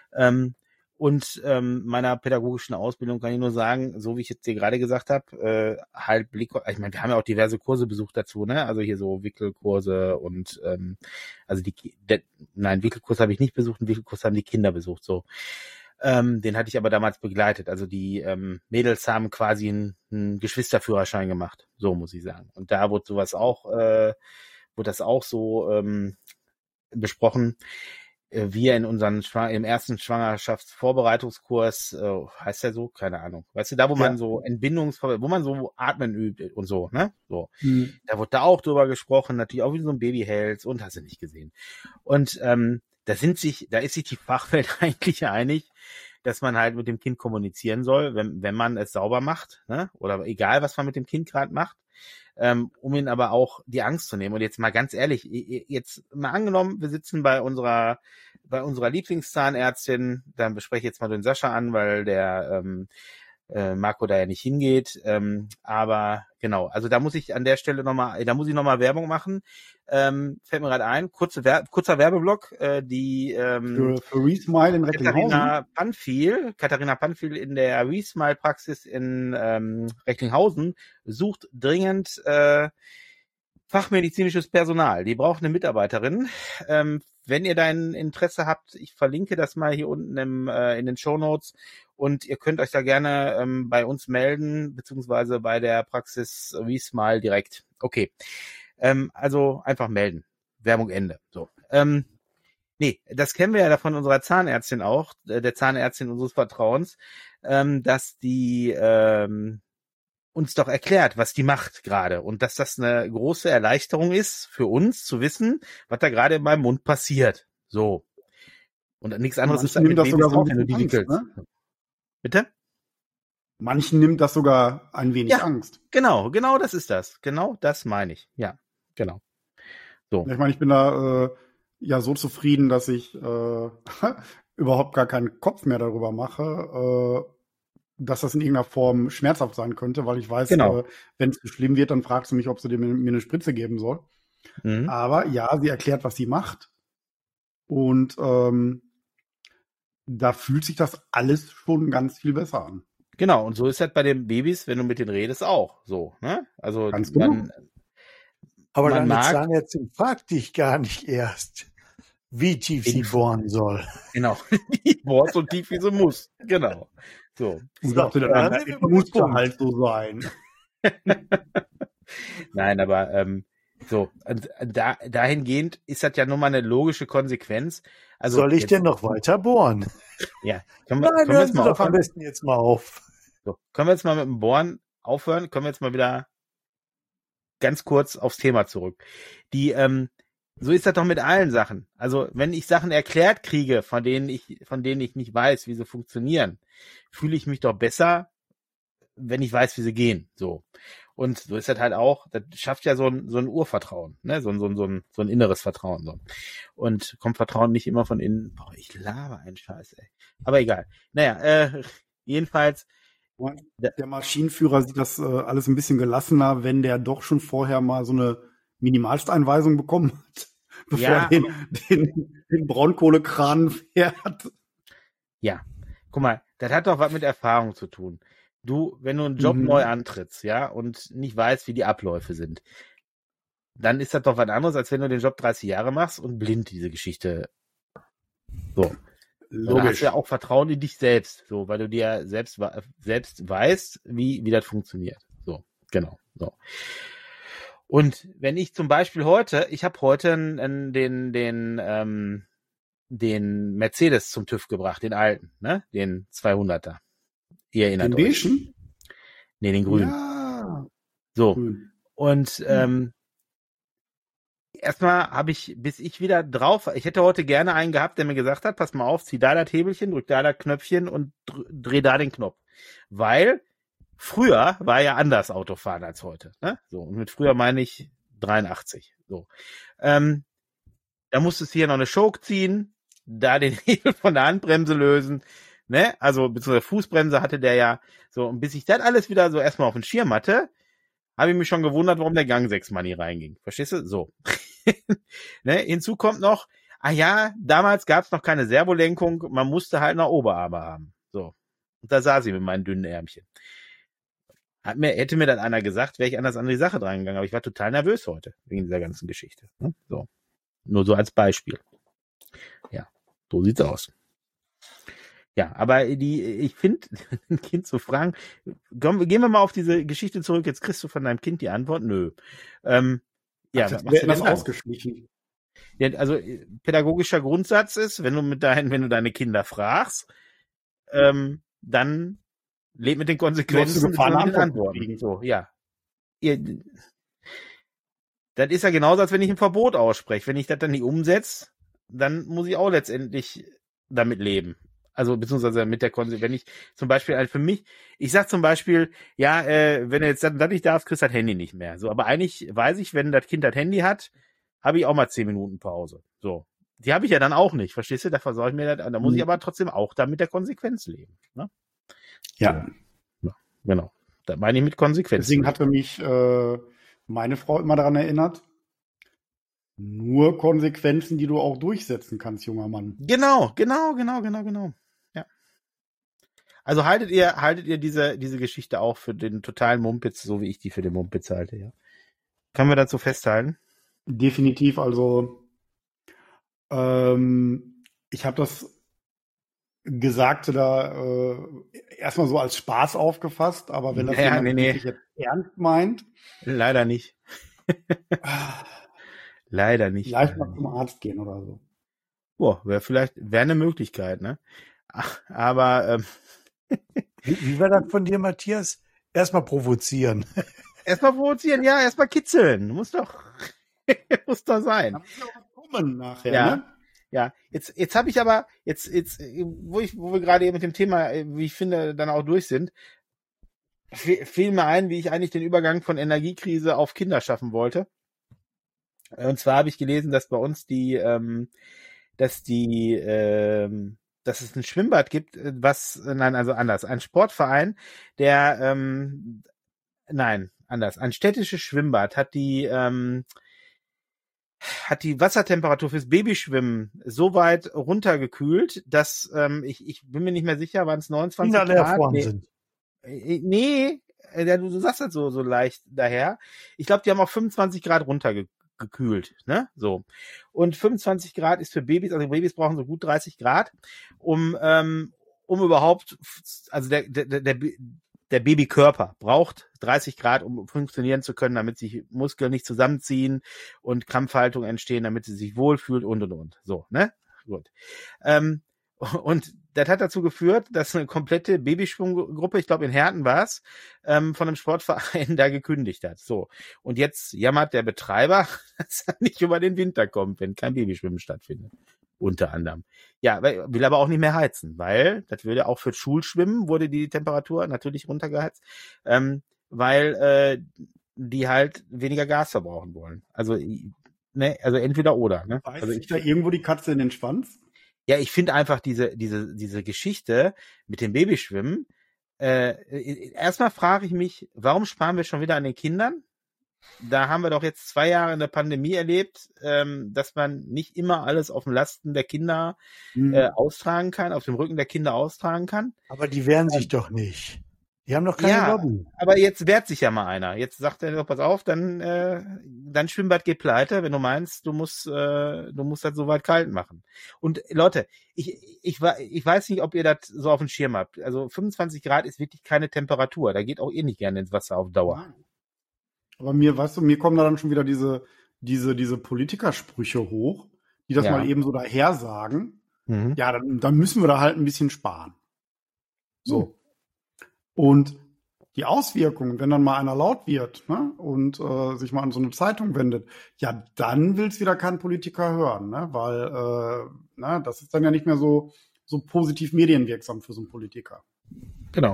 Und meiner pädagogischen Ausbildung kann ich nur sagen, so wie ich jetzt dir gerade gesagt habe, halt Blick, ich meine, wir haben ja auch diverse Kurse besucht dazu, ne? Also hier so Wickelkurse und also Wickelkurs habe ich nicht besucht, einen Wickelkurs haben die Kinder besucht, so. Den hatte ich aber damals begleitet. Also die Mädels haben quasi einen Geschwisterführerschein gemacht, so muss ich sagen. Und da wurde das auch so besprochen. Wir in unserem im ersten Schwangerschaftsvorbereitungskurs, heißt der so? Keine Ahnung. Weißt du, da wo man so wo man so atmen übt und so, ne? So. Da wurde da auch drüber gesprochen, natürlich auch wie du so ein Baby hältst und hast du nicht gesehen. Und da ist sich die Fachwelt eigentlich einig, dass man halt mit dem Kind kommunizieren soll, wenn man es sauber macht, ne? Oder egal, was man mit dem Kind gerade macht, um ihn aber auch die Angst zu nehmen. Und jetzt mal ganz ehrlich, jetzt mal angenommen, wir sitzen bei unserer Lieblingszahnärztin, dann bespreche ich jetzt mal den Sascha an, weil der Marco da ja nicht hingeht. Aber genau, also da muss ich an der Stelle nochmal Werbung machen. Fällt mir gerade ein, kurzer Werbeblock, Für Resmile in Recklinghausen. Katharina Panfil in der Resmile-Praxis in Recklinghausen sucht dringend fachmedizinisches Personal. Die braucht eine Mitarbeiterin. Wenn ihr da ein Interesse habt, ich verlinke das mal hier unten in den Shownotes und ihr könnt euch da gerne bei uns melden, beziehungsweise bei der Praxis Resmile direkt. Okay. Also einfach melden. Werbung Ende. So. Nee, das kennen wir ja von unserer Zahnärztin auch, der Zahnärztin unseres Vertrauens, dass die uns doch erklärt, was die macht gerade und dass das eine große Erleichterung ist für uns zu wissen, was da gerade in meinem Mund passiert. So. Und nichts anderes ist Nimmt das sogar so ein wenn du bisschen die Angst, wickelst. ne? Bitte? Manchen nimmt das sogar ein wenig Ja. Angst. Genau, das ist das. Genau das meine ich. Ja, genau. So. Ich meine, ich bin da ja so zufrieden, dass ich überhaupt gar keinen Kopf mehr darüber mache, dass das in irgendeiner Form schmerzhaft sein könnte, weil ich weiß, Genau. wenn es zu schlimm wird, dann fragst du mich, ob sie mir eine Spritze geben soll. Mhm. Aber ja, sie erklärt, was sie macht. Und da fühlt sich das alles schon ganz viel besser an. Genau, und so ist das bei den Babys, wenn du mit denen redest, auch so. Ne? Also Ganz genau. Aber man deine mag- Zahnärztin fragt dich gar nicht erst, wie tief sie bohren soll. Genau, die bohrt so tief, wie sie muss. Genau. So. Und sagte dann, Ja, es muss ja halt so sein. Nein, aber so, dahingehend ist das ja nur mal eine logische Konsequenz. Also Soll ich jetzt- denn noch weiter bohren? Ja, können wir Nein, jetzt hören Sie mal doch am aufhören? besten jetzt mal auf. So, können wir jetzt mal mit dem Bohren aufhören? Können wir jetzt mal wieder ganz kurz aufs Thema zurück. So ist das doch mit allen Sachen. Also, wenn ich Sachen erklärt kriege, von denen ich nicht weiß, wie sie funktionieren, fühle ich mich doch besser, wenn ich weiß, wie sie gehen. So. Und so ist das halt auch, das schafft ja so ein Urvertrauen, ne? So ein inneres Vertrauen. So. Und kommt Vertrauen nicht immer von innen. Boah, ich laber einen Scheiß, ey. Aber egal. Naja, jedenfalls. Der Maschinenführer sieht das alles ein bisschen gelassener, wenn der doch schon vorher mal so eine Minimalsteinweisung bekommen hat, bevor Ja, er den Braunkohlekran fährt. Ja, guck mal, das hat doch was mit Erfahrung zu tun. Wenn du einen Job Mhm. neu antrittst, ja, und nicht weißt, wie die Abläufe sind, dann ist das doch was anderes, als wenn du den Job 30 Jahre machst und blind diese Geschichte. So. Da hast du ja auch Vertrauen in dich selbst, so, weil du dir selbst weißt, wie das funktioniert. So, genau. So. Und wenn ich zum Beispiel ich habe heute den Mercedes zum TÜV gebracht, den alten, ne, den 200er. Ihr erinnert Den euch. beigen? Nee, den grünen. Ja. So. Grün. Und erstmal habe ich, bis ich wieder drauf, ich hätte heute gerne einen gehabt, der mir gesagt hat, pass mal auf, zieh da das Hebelchen, drück da das Knöpfchen und dreh da den Knopf. Weil früher war ja anders Autofahren als heute. Ne? So, und mit früher meine ich 83. So. Da musstest du hier noch eine Choke ziehen, da den Hebel von der Handbremse lösen, ne? Also, beziehungsweise Fußbremse hatte der ja so, und bis ich das alles wieder so erstmal auf den Schirm hatte, habe ich mich schon gewundert, warum der Gang 6 Mal nie reinging. Verstehst du? So. Ne? Hinzu kommt noch, damals gab es noch keine Servolenkung, man musste halt noch Oberarme haben. So. Und da saß ich mit meinen dünnen Ärmchen. Hätte mir dann einer gesagt, wäre ich anders an die Sache dran gegangen, aber ich war total nervös heute, wegen dieser ganzen Geschichte. Ne? So. Nur so als Beispiel. Ja, so sieht's aus. Ja, aber ich finde, ein Kind zu fragen, gehen wir mal auf diese Geschichte zurück, jetzt kriegst du von deinem Kind die Antwort, nö. Ja, was machst du denn dann? Ausgeschlichen. Ja, also pädagogischer Grundsatz ist, wenn du deine Kinder fragst, dann lebt mit den Konsequenzen und mit den Antworten. So, ja. Das ist ja genauso, als wenn ich ein Verbot ausspreche. Wenn ich das dann nicht umsetze, dann muss ich auch letztendlich damit leben. Also beziehungsweise mit der Konsequenz, wenn ich zum Beispiel halt für mich, ich sag zum Beispiel, ja, wenn du jetzt dann nicht darfst, kriegst du das Handy nicht mehr. So, aber eigentlich weiß ich, wenn das Kind das Handy hat, habe ich auch mal 10 Minuten Pause. So. Die habe ich ja dann auch nicht, verstehst du? Da versorge ich mir das, da muss ich aber trotzdem auch da mit der Konsequenz leben. Ne? Ja. Ja. Genau. Da meine ich mit Konsequenz. Deswegen hatte mich meine Frau immer daran erinnert, nur Konsequenzen, die du auch durchsetzen kannst, junger Mann. Genau. Ja. Also haltet ihr diese Geschichte auch für den totalen Mumpitz, so wie ich die für den Mumpitz halte, ja. Können wir dazu festhalten? Definitiv, also ich habe das Gesagte da erstmal so als Spaß aufgefasst, aber wenn das jemand wirklich jetzt ernst meint. Leider nicht. Leider nicht. Vielleicht mal zum Arzt gehen oder so. Boah, wäre eine Möglichkeit, ne? Aber Wie war das von dir, Matthias? Erstmal provozieren. Erstmal provozieren, ja, erstmal kitzeln. Muss doch sein. Da muss ja auch was kommen nachher, ja. Ne? Ja, jetzt habe ich aber, wo wir gerade eben mit dem Thema, wie ich finde, dann auch durch sind, fiel mir ein, wie ich eigentlich den Übergang von Energiekrise auf Kinder schaffen wollte. Und zwar habe ich gelesen, dass bei uns dass es ein Schwimmbad gibt, ein Sportverein, ein städtisches Schwimmbad hat die Wassertemperatur fürs Babyschwimmen so weit runtergekühlt, dass ich bin mir nicht mehr sicher, waren es 29 Grad? Nee, du sagst das so leicht daher. Ich glaube, die haben auf 25 Grad runtergekühlt, ne? So. Und 25 Grad ist für Babys, also Babys brauchen so gut 30 Grad, um überhaupt, also der Babykörper braucht 30 Grad, um funktionieren zu können, damit sich Muskeln nicht zusammenziehen und Krampfhaltungen entstehen, damit sie sich wohlfühlt und. So, ne? Gut. Und das hat dazu geführt, dass eine komplette Babyschwimmgruppe, ich glaube in Herten war es, von einem Sportverein da gekündigt hat. So. Und jetzt jammert der Betreiber, dass er nicht über den Winter kommt, wenn kein Babyschwimmen stattfindet. Unter anderem. Ja, will aber auch nicht mehr heizen, weil das würde auch für Schulschwimmen wurde die Temperatur natürlich runtergeheizt, weil die halt weniger Gas verbrauchen wollen. Also entweder oder. Ne? Beißt also sich da irgendwo die Katze in den Schwanz? Ja, ich finde einfach diese Geschichte mit dem Babyschwimmen. Erstmal frage ich mich, warum sparen wir schon wieder an den Kindern? Da haben wir doch jetzt 2 Jahre in der Pandemie erlebt, dass man nicht immer alles auf den Lasten der Kinder austragen kann, auf dem Rücken der Kinder austragen kann. Aber die wehren sich doch nicht. Die haben doch keine Lobby. Aber jetzt wehrt sich ja mal einer. Jetzt sagt er doch, pass auf, dann Schwimmbad geht pleite, wenn du meinst, du musst das so weit kalt machen. Und Leute, ich weiß nicht, ob ihr das so auf dem Schirm habt. Also 25 Grad ist wirklich keine Temperatur. Da geht auch ihr nicht gerne ins Wasser auf Dauer. Aber mir kommen da dann schon wieder diese Politikersprüche hoch, die das mal eben so daher sagen. Mhm. Ja, dann müssen wir da halt ein bisschen sparen. So. Und die Auswirkungen, wenn dann mal einer laut wird, ne, und sich mal an so eine Zeitung wendet, ja, dann will es wieder kein Politiker hören, ne, weil das ist dann ja nicht mehr so positiv medienwirksam für so einen Politiker. Genau.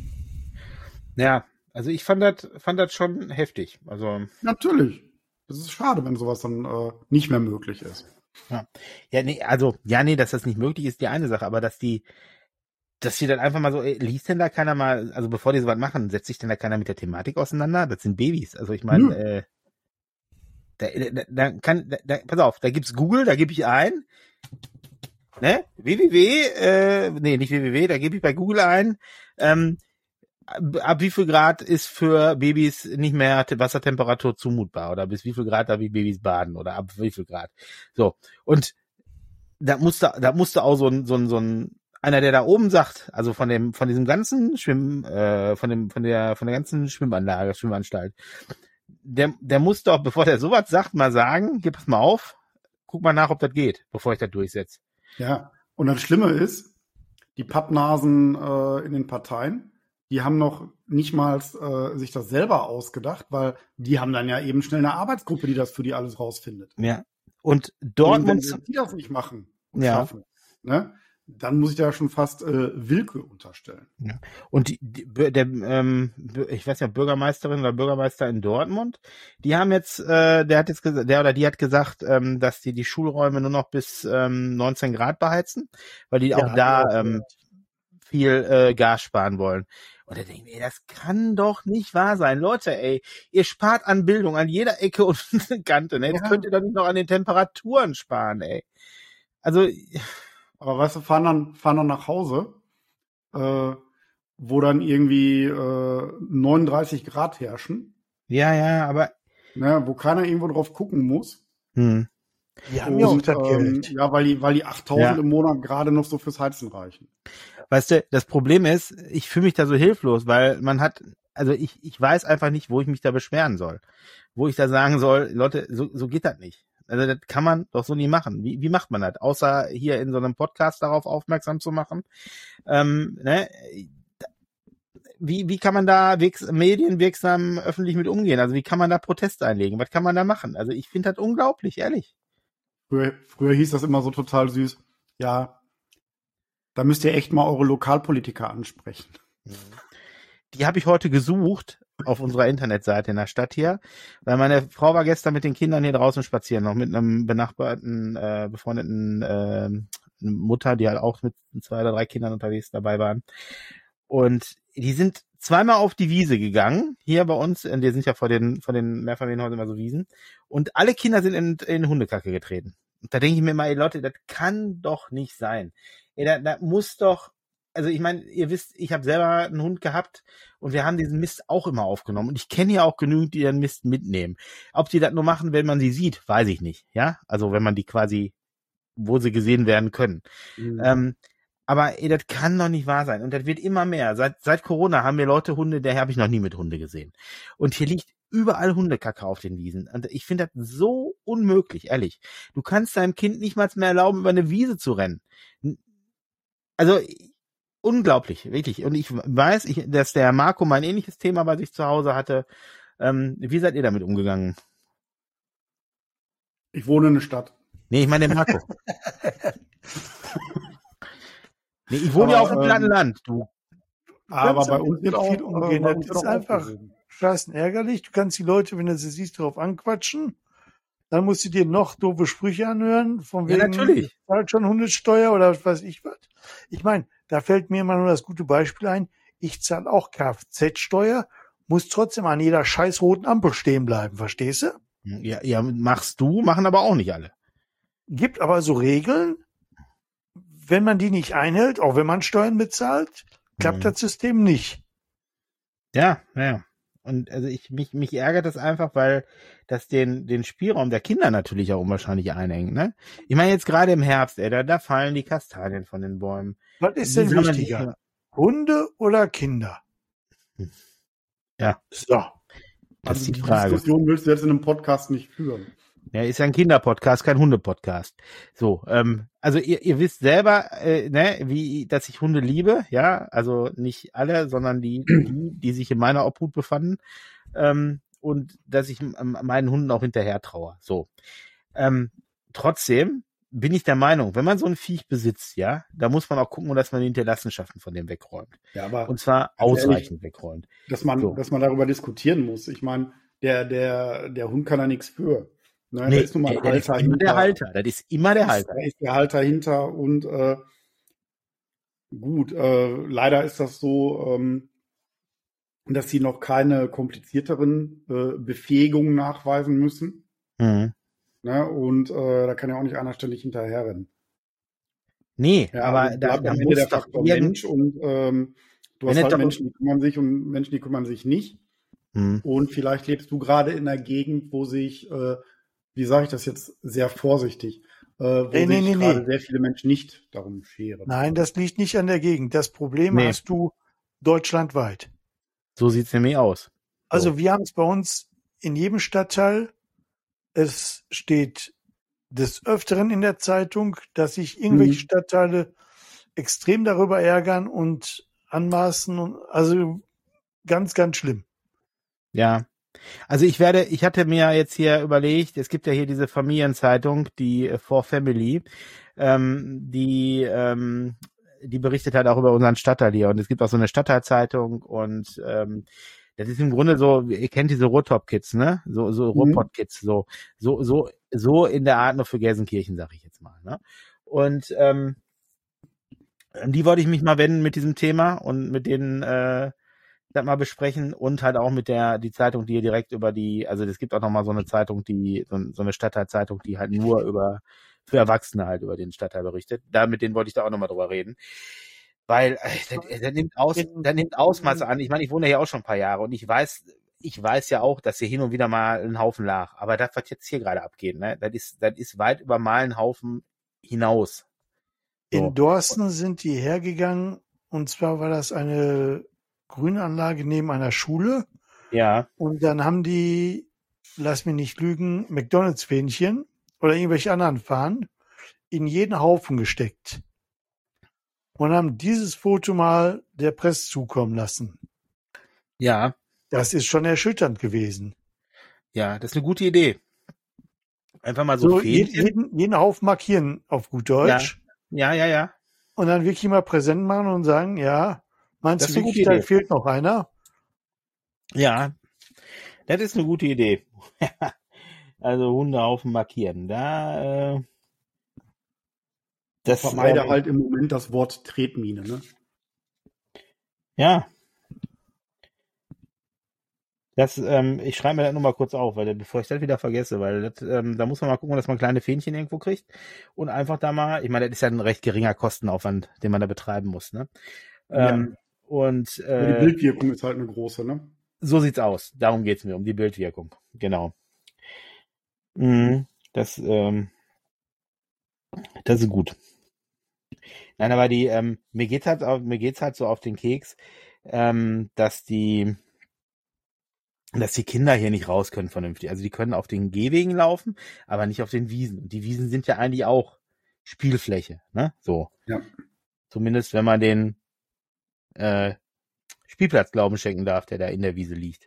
Ja, also ich fand das schon heftig. Also natürlich. Das ist schade, wenn sowas dann nicht mehr möglich ist. Ja, dass das nicht möglich ist, die eine Sache, aber dass die dann einfach mal so, liest denn da keiner mal, also bevor die sowas machen, setzt sich denn da keiner mit der Thematik auseinander? Das sind Babys. Also ich meine, pass auf, da gibt's Google, da gebe ich ein, ne, da gebe ich bei Google ein, ab wie viel Grad ist für Babys nicht mehr Wassertemperatur zumutbar oder bis wie viel Grad darf ich Babys baden oder ab wie viel Grad. So. Und da musste auch so ein einer, der da oben sagt, also von diesem ganzen von der ganzen Schwimmanstalt, der muss doch, bevor der sowas sagt, mal sagen, hier, pass mal auf, guck mal nach, ob das geht, bevor ich das durchsetze. Ja. Und das Schlimme ist, die Pappnasen in den Parteien, die haben noch nicht mal sich das selber ausgedacht, weil die haben dann ja eben schnell eine Arbeitsgruppe, die das für die alles rausfindet. Ja. Und Dortmund, wenn die das nicht machen und schaffen, ne, dann muss ich da schon fast Willkür unterstellen. Ja. Und ich weiß ja, Bürgermeisterin oder Bürgermeister in Dortmund, die haben jetzt, die hat gesagt, dass die Schulräume nur noch bis 19 Grad beheizen, weil die auch da viel Gas sparen wollen. Und da denke ich mir, das kann doch nicht wahr sein. Leute, ihr spart an Bildung an jeder Ecke und Kante, ne? Das könnt ihr doch nicht noch an den Temperaturen sparen, Also, aber weißt du, fahren dann nach Hause, wo dann irgendwie 39 Grad herrschen. Ja, aber ne, wo keiner irgendwo drauf gucken muss. Die haben ja auch das Geld. Ja, weil die 8.000 im Monat gerade noch so fürs Heizen reichen. Weißt du, das Problem ist, ich fühle mich da so hilflos, weil ich weiß einfach nicht, wo ich mich da beschweren soll. Wo ich da sagen soll, Leute, so geht das nicht. Also das kann man doch so nie machen. Wie macht man das? Außer hier in so einem Podcast darauf aufmerksam zu machen. Ne? Wie kann man da medienwirksam öffentlich mit umgehen? Also wie kann man da Proteste einlegen? Was kann man da machen? Also ich finde das unglaublich, ehrlich. Früher hieß das immer so total süß. Ja, da müsst ihr echt mal eure Lokalpolitiker ansprechen. Die habe ich heute gesucht auf unserer Internetseite in der Stadt hier, weil meine Frau war gestern mit den Kindern hier draußen spazieren, noch mit einem benachbarten, befreundeten Mutter, die halt auch mit 2 oder 3 Kindern unterwegs dabei waren. Und die sind zweimal auf die Wiese gegangen, hier bei uns, wir sind ja vor den Mehrfamilienhäusern immer so Wiesen, und alle Kinder sind in Hundekacke getreten. Und da denke ich mir mal, ey Leute, das kann doch nicht sein. Ey, da muss doch, also ich meine, ihr wisst, ich habe selber einen Hund gehabt und wir haben diesen Mist auch immer aufgenommen. Und ich kenne ja auch genügend, die den Mist mitnehmen. Ob die das nur machen, wenn man sie sieht, weiß ich nicht. Ja, also wenn man die quasi, wo sie gesehen werden können. Mhm. Aber ey, das kann doch nicht wahr sein. Und das wird immer mehr. Seit Corona haben wir Leute Hunde, daher habe ich noch nie mit Hunde gesehen. Und hier liegt überall Hundekacke auf den Wiesen. Und ich finde das so unmöglich, ehrlich. Du kannst deinem Kind nicht mal mehr erlauben, über eine Wiese zu rennen. Also unglaublich, wirklich. Und ich weiß, dass der Marco mal ein ähnliches Thema bei sich zu Hause hatte. Wie seid ihr damit umgegangen? Ich wohne in der Stadt. Nee, ich meine den Marco. Nee, ich wohne ja auf dem platten Land, du. Aber bei uns wird viel umgehen. Das ist einfach scheißen ärgerlich. Du kannst die Leute, wenn du sie siehst, darauf anquatschen. Dann musst du dir noch doofe Sprüche anhören, von wegen, natürlich. Zahlt schon Hundesteuer oder was weiß ich was. Ich meine, da fällt mir immer nur das gute Beispiel ein. Ich zahle auch Kfz-Steuer, muss trotzdem an jeder scheiß roten Ampel stehen bleiben, verstehst du? Ja, machen aber auch nicht alle. Gibt aber so Regeln, wenn man die nicht einhält, auch wenn man Steuern bezahlt, klappt das System nicht. Ja. Und also mich ärgert das einfach, weil das den Spielraum der Kinder natürlich auch unwahrscheinlich einengt, ne? Ich meine jetzt gerade im Herbst, da fallen die Kastanien von den Bäumen. Was ist denn wichtiger? Hunde oder Kinder? Ja. So. Das ist die Frage. Die Diskussion willst du jetzt in einem Podcast nicht führen. Ja, ist ja ein Kinderpodcast, kein Hundepodcast. So, also ihr wisst selber, dass ich Hunde liebe, ja, also nicht alle, sondern die sich in meiner Obhut befanden, und dass ich meinen Hunden auch hinterher traue. So, trotzdem bin ich der Meinung, wenn man so ein Viech besitzt, ja, da muss man auch gucken, dass man die Hinterlassenschaften von dem wegräumt. Ja, aber und zwar ausreichend wegräumt. Dass man darüber diskutieren muss. Ich meine, der Hund kann da nichts für. Nein, nee, ist nun mal der ist immer der Halter. Das ist immer der Halter. Da ist der Halter hinter und gut, leider ist das so, dass sie noch keine komplizierteren Befähigungen nachweisen müssen. Mhm. Ne? Und da kann ja auch nicht einer ständig hinterherrennen. Nee, ja, aber da am Ende der Faktor Mensch und du hast halt Menschen, die kümmern sich und Menschen, die kümmern sich nicht. Mhm. Und vielleicht lebst du gerade in einer Gegend, wo sich wie sage ich das jetzt sehr vorsichtig, wo sich gerade sehr viele Menschen nicht darum scheren. Nein, das liegt nicht an der Gegend. Das Problem hast du deutschlandweit. So sieht's nämlich aus. Also wir haben es bei uns in jedem Stadtteil. Es steht des Öfteren in der Zeitung, dass sich irgendwelche Stadtteile extrem darüber ärgern und anmaßen. Also ganz, ganz schlimm. Ja. Also ich hatte mir jetzt hier überlegt, es gibt ja hier diese Familienzeitung, die For Family, die berichtet halt auch über unseren Stadtteil hier, und es gibt auch so eine Stadtteilzeitung, und das ist im Grunde so, ihr kennt diese Ruhrpott-Kids, ne? So Ruhrpott-Kids, so in der Art nur für Gelsenkirchen, sag ich jetzt mal, ne? Und die wollte ich mich mal wenden mit diesem Thema und mit denen das mal besprechen, und halt auch mit die Zeitung, die hier direkt über also es gibt auch nochmal so eine Zeitung, so eine Stadtteilzeitung, die halt nur für Erwachsene halt über den Stadtteil berichtet. Mit denen wollte ich da auch nochmal drüber reden. Weil, der nimmt Ausmaße an. Ich meine, ich wohne hier auch schon ein paar Jahre, und ich weiß ja auch, dass hier hin und wieder mal ein Haufen lag. Aber das, was jetzt hier gerade abgeht, ne, das ist weit über mal ein Haufen hinaus. So. In Dorsten sind die hergegangen, und zwar war das eine Grünanlage neben einer Schule. Ja. Und dann haben die, lass mich nicht lügen, McDonalds-Fähnchen oder irgendwelche anderen Fahnen in jeden Haufen gesteckt. Und haben dieses Foto mal der Presse zukommen lassen. Ja. Das ist schon erschütternd gewesen. Ja, das ist eine gute Idee. Einfach mal so jeden Haufen markieren auf gut Deutsch. Ja. Und dann wirklich mal präsent machen und sagen, ja, meinst du wirklich, da fehlt noch einer? Ja, das ist eine gute Idee. Also Hundehaufen markieren. Das Vermeide halt im Moment das Wort Tretmine, ne? Ja. Ich schreibe mir das nur mal kurz auf, weil bevor ich das wieder vergesse, weil da muss man mal gucken, dass man kleine Fähnchen irgendwo kriegt und einfach da mal, ich meine, das ist ja ein recht geringer Kostenaufwand, den man da betreiben muss, ne? Ja. Und Die Bildwirkung ist halt eine große, ne? So sieht's aus. Darum geht's mir, um die Bildwirkung. Genau. Das ist gut. Nein, aber mir geht's halt so auf den Keks, dass die Kinder hier nicht raus können vernünftig. Also die können auf den Gehwegen laufen, aber nicht auf den Wiesen. Und die Wiesen sind ja eigentlich auch Spielfläche, ne? So. Ja. Zumindest wenn man den Spielplatz Glauben schenken darf, der da in der Wiese liegt.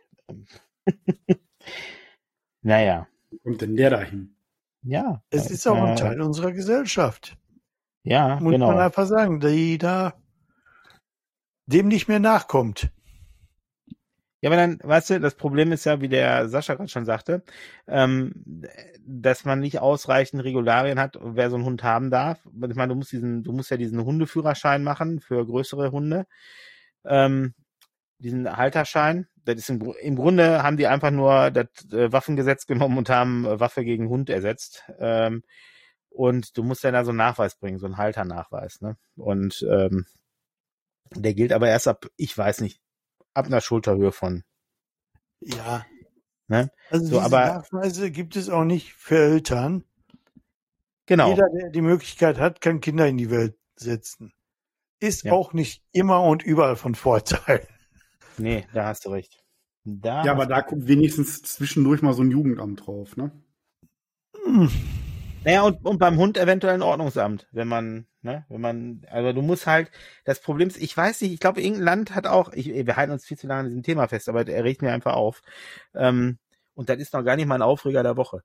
Naja. Wie kommt denn der dahin? Ja. Es ist auch ein Teil unserer Gesellschaft. Ja, Muss genau. man einfach sagen, die da dem nicht mehr nachkommt. Ja, aber dann, weißt du, das Problem ist ja, wie der Sascha gerade schon sagte, dass man nicht ausreichend Regularien hat, wer so einen Hund haben darf. Ich meine, du musst ja diesen Hundeführerschein machen für größere Hunde. Diesen Halterschein. Das ist im Grunde haben die einfach nur das Waffengesetz genommen und haben Waffe gegen Hund ersetzt. Und du musst ja da so einen Nachweis bringen, so einen Halternachweis, ne? Und der gilt aber erst ab, ich weiß nicht, ab einer Schulterhöhe von. Ja. Ne? Also so, diese aber Nachweise gibt es auch nicht für Eltern. genau. Jeder, der die Möglichkeit hat, kann Kinder in die Welt setzen. Ist auch nicht immer und überall von Vorteil. Nee, da hast du recht. Ja, aber da guckt wenigstens zwischendurch mal so ein Jugendamt drauf, ne? Naja, und beim Hund eventuell ein Ordnungsamt, also du musst halt, das Problem ist, ich weiß nicht, ich glaube, irgendein Land hat auch, wir halten uns viel zu lange an diesem Thema fest, aber er regt mir einfach auf. Und das ist noch gar nicht mein Aufreger der Woche.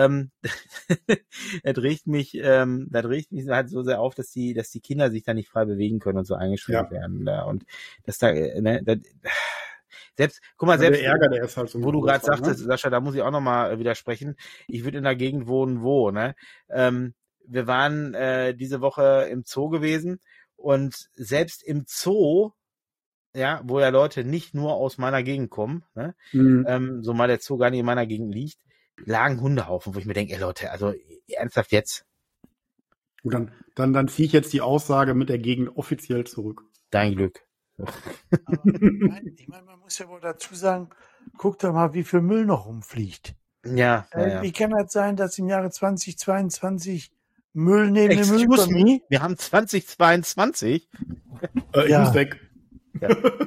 Das regt mich halt so sehr auf, dass die Kinder sich da nicht frei bewegen können und so eingeschränkt werden. Und dass da, selbst, guck mal, selbst, der Ärger, der ist halt so wo du gerade groß, sagtest, Sascha, da muss ich auch nochmal widersprechen. Ich würde in der Gegend wohnen, ne? Wir waren diese Woche im Zoo gewesen und selbst im Zoo, ja, wo ja Leute nicht nur aus meiner Gegend kommen, ne? So mal der Zoo gar nicht in meiner Gegend liegt, lagen Hundehaufen, wo ich mir denke, ey Leute, also ernsthaft jetzt? Gut, dann ziehe ich jetzt die Aussage mit der Gegend offiziell zurück. Dein Glück. Aber ich meine, man muss ja wohl dazu sagen, guck doch mal, wie viel Müll noch rumfliegt. Ja. Wie kann das sein, dass im Jahre 2022 Müll neben dem Müll Excuse me, wir haben 2022. Ich muss weg. Ja.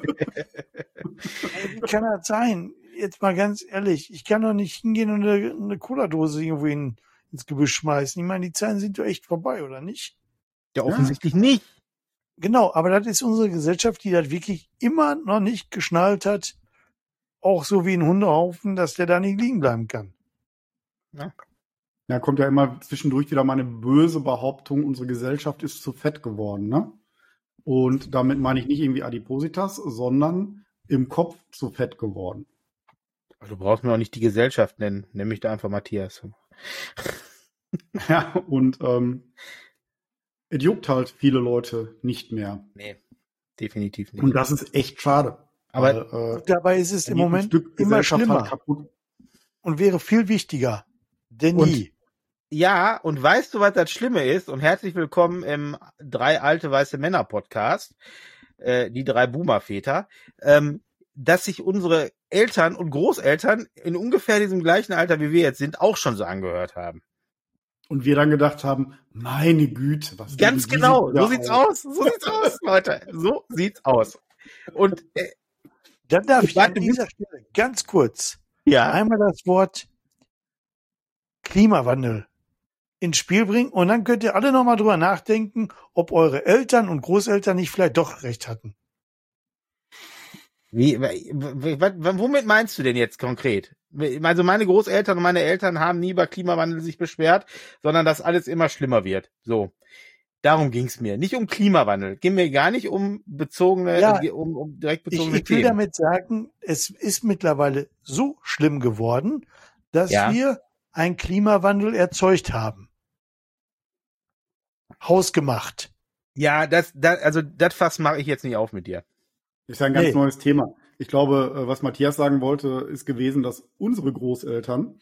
Wie kann das sein? Jetzt mal ganz ehrlich, ich kann doch nicht hingehen und eine Cola-Dose irgendwo ins Gebüsch schmeißen. Ich meine, die Zeiten sind doch echt vorbei, oder nicht? Ja, offensichtlich nicht. Genau, aber das ist unsere Gesellschaft, die das wirklich immer noch nicht geschnallt hat, auch so wie ein Hundehaufen, dass der da nicht liegen bleiben kann. Ja, kommt ja immer zwischendurch wieder mal eine böse Behauptung, unsere Gesellschaft ist zu fett geworden, ne? Und damit meine ich nicht irgendwie Adipositas, sondern im Kopf zu fett geworden. Du brauchst mir auch nicht die Gesellschaft nennen, nenn mich da einfach Matthias. Ja, und es juckt halt viele Leute nicht mehr. Nee, definitiv nicht. Und das ist echt schade. Aber weil, dabei ist es im Moment immer schlimmer und wäre viel wichtiger denn nie. Ja, und weißt du, was das Schlimme ist? Und herzlich willkommen im 3 alte weiße Männer Podcast, die 3 Boomer-Väter, dass sich unsere Eltern und Großeltern in ungefähr diesem gleichen Alter, wie wir jetzt sind, auch schon so angehört haben. Und wir dann gedacht haben, meine Güte, was ganz genau, so sieht's aus, Leute, so sieht's aus. Und dann darf ich an dieser Stelle ganz kurz einmal das Wort Klimawandel ins Spiel bringen und dann könnt ihr alle nochmal drüber nachdenken, ob eure Eltern und Großeltern nicht vielleicht doch recht hatten. Womit meinst du denn jetzt konkret? Also meine Großeltern und meine Eltern haben nie über Klimawandel sich beschwert, sondern dass alles immer schlimmer wird. So. Darum ging's mir. Nicht um Klimawandel. Ging mir gar nicht um bezogene, Ja, um direkt bezogene Ich will Themen. damit sagen, es ist mittlerweile so schlimm geworden, dass Ja. wir einen Klimawandel erzeugt haben. Hausgemacht. Ja, das Fass mache ich jetzt nicht auf mit dir. Ist ja ein ganz Nee. neues Thema. Ich glaube, was Matthias sagen wollte, ist gewesen, dass unsere Großeltern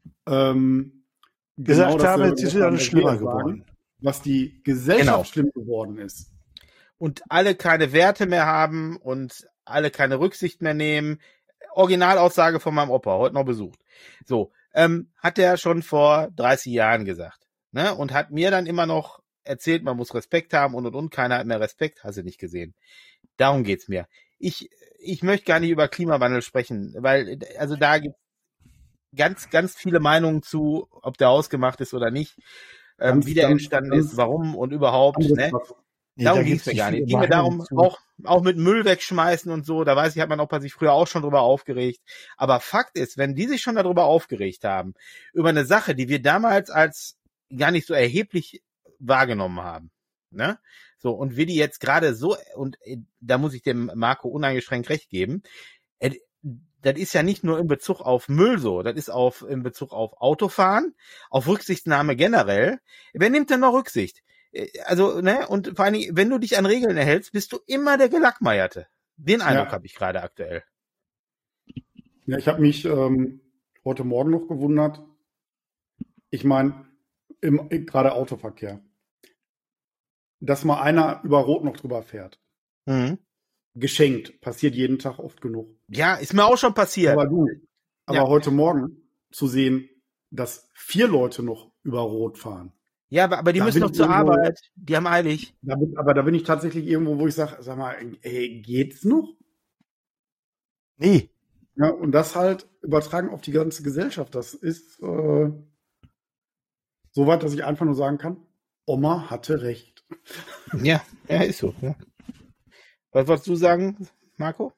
Gesagt haben, dasselbe jetzt ist was alles schlimmer wir sagen, geworden. was die Gesellschaft Genau. schlimm geworden ist. Und alle keine Werte mehr haben und alle keine Rücksicht mehr nehmen. Originalaussage von meinem Opa, heute noch besucht. So, hat er schon vor 30 Jahren gesagt. Ne? Und hat mir dann immer noch erzählt, man muss Respekt haben und. Keiner hat mehr Respekt, hast du nicht gesehen. Darum geht's mir. Ich möchte gar nicht über Klimawandel sprechen, weil, also da gibt ganz, ganz viele Meinungen zu, ob der ausgemacht ist oder nicht, wie der entstanden ist, warum und überhaupt, ne? Nee, Darum da ging's gibt's mir nicht gar nicht. viele Ging mir darum, Meinungen zu. auch mit Müll wegschmeißen und so, da weiß ich, hat mein Opa sich früher auch schon drüber aufgeregt. Aber Fakt ist, wenn die sich schon darüber aufgeregt haben, über eine Sache, die wir damals als gar nicht so erheblich wahrgenommen haben, ne? So, und wir die jetzt gerade so, und da muss ich dem Marco uneingeschränkt recht geben, das ist ja nicht nur in Bezug auf Müll so, das ist in Bezug auf Autofahren, auf Rücksichtnahme generell. Wer nimmt denn noch Rücksicht? Also, ne, und vor allen Dingen, wenn du dich an Regeln erhältst, bist du immer der Gelackmeierte. Den Eindruck habe ich gerade aktuell. Ja, ich habe mich heute Morgen noch gewundert. Ich meine, gerade Autoverkehr. Dass mal einer über Rot noch drüber fährt. Mhm. Geschenkt. Passiert jeden Tag oft genug. Ja, ist mir auch schon passiert. Aber heute Morgen zu sehen, dass 4 Leute noch über Rot fahren. Ja, aber die müssen noch zur Arbeit. Die haben eilig. Aber da bin ich tatsächlich irgendwo, wo ich sage, sag mal, ey, geht's noch? Nee. Ja, und das halt übertragen auf die ganze Gesellschaft. Das ist so weit, dass ich einfach nur sagen kann, Oma hatte recht. Ja, ist so. Ja. Was wolltest du sagen, Marco?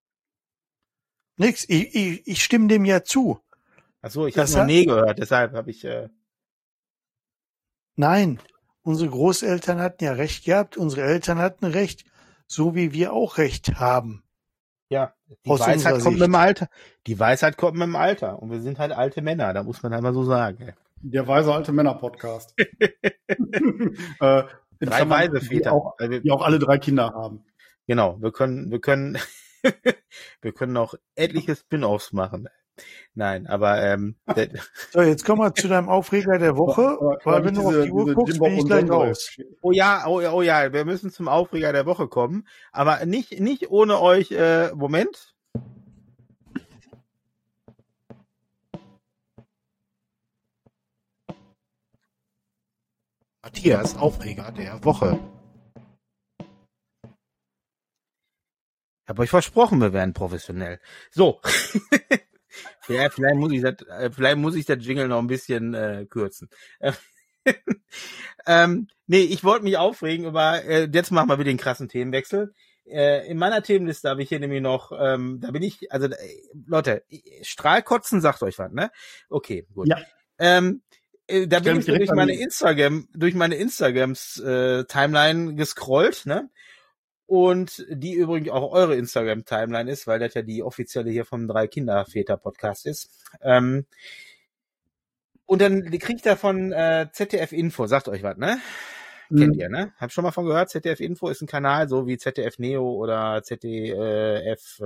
Nix. Ich stimme dem ja zu. Ach so, ich habe noch nie gehört, deshalb habe ich... Nein, unsere Großeltern hatten ja recht gehabt, unsere Eltern hatten recht, so wie wir auch recht haben. Ja, die Aus Weisheit unserer kommt Sicht. mit dem Alter. Die Weisheit kommt mit dem Alter. Und wir sind halt alte Männer, da muss man halt mal so sagen. Der weise alte Männer-Podcast. 3 weise Väter. Die auch alle 3 Kinder haben. Genau, wir können wir können noch etliche Spin-offs machen. Nein, aber So, jetzt kommen wir zu deinem Aufreger der Woche. Weil wenn du auf die Uhr guckst, bin ich gleich raus. Oh ja, wir müssen zum Aufreger der Woche kommen, aber nicht ohne euch. Moment. Matthias, Aufreger der Woche. Ich habe euch versprochen, wir werden professionell. So. Ja, vielleicht muss ich das Jingle noch ein bisschen kürzen. Nee, ich wollte mich aufregen über, jetzt machen wir wieder den krassen Themenwechsel. In meiner Themenliste habe ich hier nämlich noch, da bin ich, also Leute, Strahlkotzen sagt euch was, ne? Okay, gut. Ja. Da bin ich so durch meine Instagrams Timeline gescrollt, ne? Und die übrigens auch eure Instagram-Timeline ist, weil das ja die offizielle hier vom 3-Kinder-Väter-Podcast ist. Und dann kriegt ich da von ZDF Info, sagt euch was, ne? Kennt ihr, ne? Hab schon mal von gehört, ZDF Info ist ein Kanal, so wie ZDF Neo oder ZDF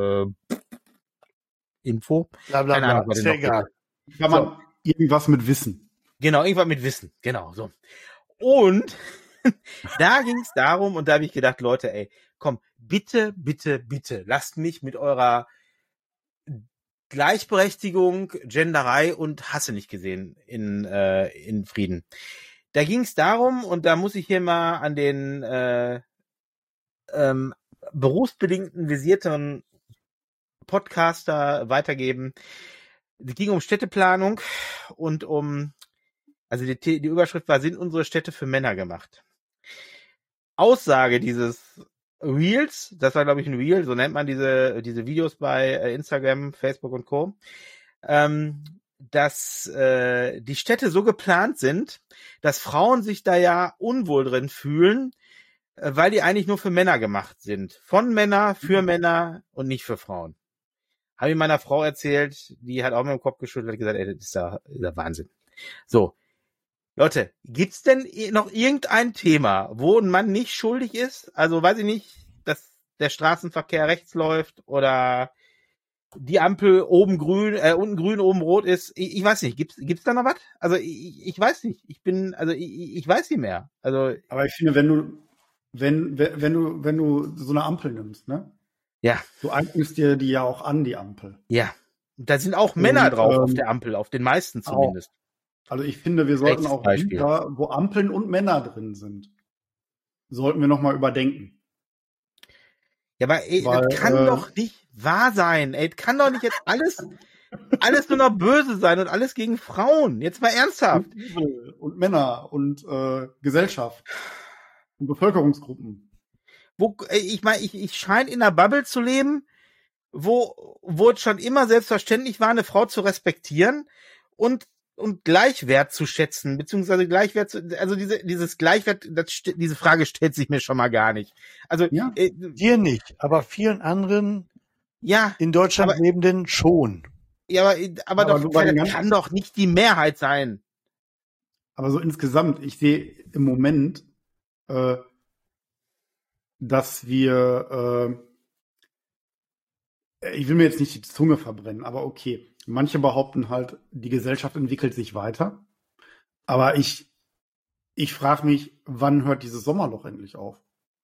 Info. Keine Ahnung, ist ja egal. Kann man irgendwas mit Wissen. Genau, irgendwas mit Wissen, genau, so. Und da ging es darum, und da habe ich gedacht, Leute, ey, komm, bitte, bitte, bitte, lasst mich mit eurer Gleichberechtigung, Genderei und Hasse nicht gesehen in Frieden. Da ging es darum, und da muss ich hier mal an den berufsbedingten visierten Podcaster weitergeben. Es ging um Städteplanung und also die Überschrift war, sind unsere Städte für Männer gemacht? Aussage dieses Reels, das war glaube ich ein Reel, so nennt man diese Videos bei Instagram, Facebook und Co. dass die Städte so geplant sind, dass Frauen sich da ja unwohl drin fühlen, weil die eigentlich nur für Männer gemacht sind. Von Männer, für Männer und nicht für Frauen. Habe ich meiner Frau erzählt, die hat auch mit dem Kopf geschüttelt und gesagt, ey, das ist ja Wahnsinn. So, Leute, gibt's denn noch irgendein Thema, wo ein Mann nicht schuldig ist? Also weiß ich nicht, dass der Straßenverkehr rechts läuft oder die Ampel oben grün, unten grün, oben rot ist. Ich weiß nicht, gibt's da noch was? Also ich weiß nicht. Ich weiß nicht mehr. Also Aber ich finde, wenn du so eine Ampel nimmst, ne? ja. Du eignest dir die ja auch an, die Ampel. Ja. Da sind auch Männer drauf auf der Ampel, auf den meisten zumindest. Also ich finde, wir sollten auch Beispiel. da, wo Ampeln und Männer drin sind, sollten wir nochmal überdenken. Ja, aber ey, das kann doch nicht wahr sein. Ey, das kann doch nicht jetzt alles nur noch böse sein und alles gegen Frauen. Jetzt mal ernsthaft. Und Männer und Gesellschaft und Bevölkerungsgruppen. Ich meine, ich scheine in einer Bubble zu leben, wo es schon immer selbstverständlich war, eine Frau zu respektieren und Gleichwert zu schätzen, beziehungsweise dieses Gleichwert, diese Frage stellt sich mir schon mal gar nicht. Also ja, dir nicht, aber vielen anderen in Deutschland lebenden schon. Ja, aber doch, das kann doch nicht die Mehrheit sein. Aber so insgesamt, ich sehe im Moment, dass wir, ich will mir jetzt nicht die Zunge verbrennen, aber okay. Manche behaupten halt, die Gesellschaft entwickelt sich weiter. Aber ich frage mich, wann hört dieses Sommerloch endlich auf?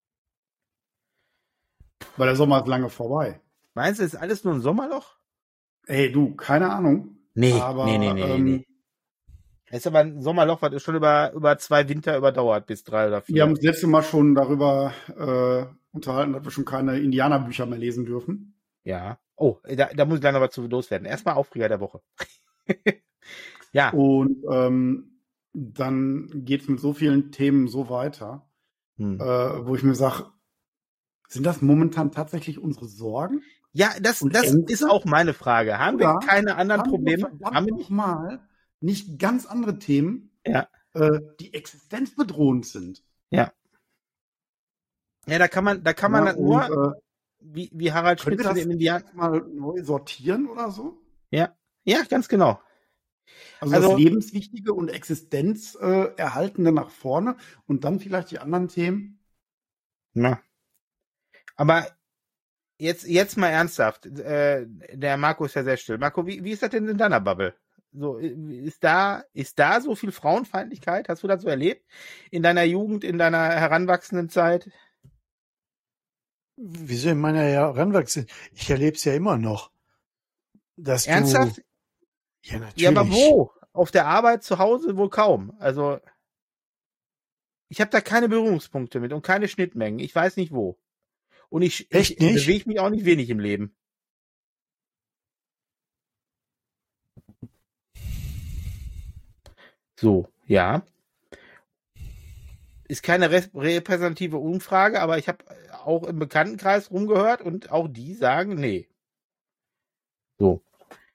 Weil der Sommer ist lange vorbei. Meinst du, ist alles nur ein Sommerloch? Ey, du, keine Ahnung. Nee, aber, nee. Es ist aber ein Sommerloch, was schon über 2 Winter überdauert, bis 3 oder 4. Wir haben das letzte Mal schon darüber unterhalten, dass wir schon keine Indianerbücher mehr lesen dürfen. Ja. Oh, da muss ich gleich noch was zu loswerden. Erstmal Aufreger der Woche. Ja. Und dann geht's mit so vielen Themen so weiter, wo ich mir sage, sind das momentan tatsächlich unsere Sorgen? Ja, das ist auch meine Frage. Haben wir keine anderen Probleme? Haben wir nicht ganz andere Themen, die existenzbedrohend sind? Ja. Ja, da kann man dann nur wie Harald Schmidt zu dem Indianer mal neu sortieren oder so? Ja, ganz genau. Also das Lebenswichtige und Existenzerhaltende nach vorne und dann vielleicht die anderen Themen? Na. Aber jetzt mal ernsthaft. Der Marco ist ja sehr still. Marco, wie ist das denn in deiner Bubble? So, ist da so viel Frauenfeindlichkeit? Hast du das so erlebt? In deiner Jugend, in deiner heranwachsenden Zeit? Wieso in meiner Heranwachsenden? Ich erlebe es ja immer noch. Dass ernsthaft? Ja, natürlich. Ja, aber wo? Auf der Arbeit, zu Hause wohl kaum. Also, ich habe da keine Berührungspunkte mit und keine Schnittmengen. Ich weiß nicht wo. Und ich bewege mich auch nicht wenig im Leben. So, ja. Ist keine repräsentative Umfrage, aber ich habe auch im Bekanntenkreis rumgehört und auch die sagen, nee. So.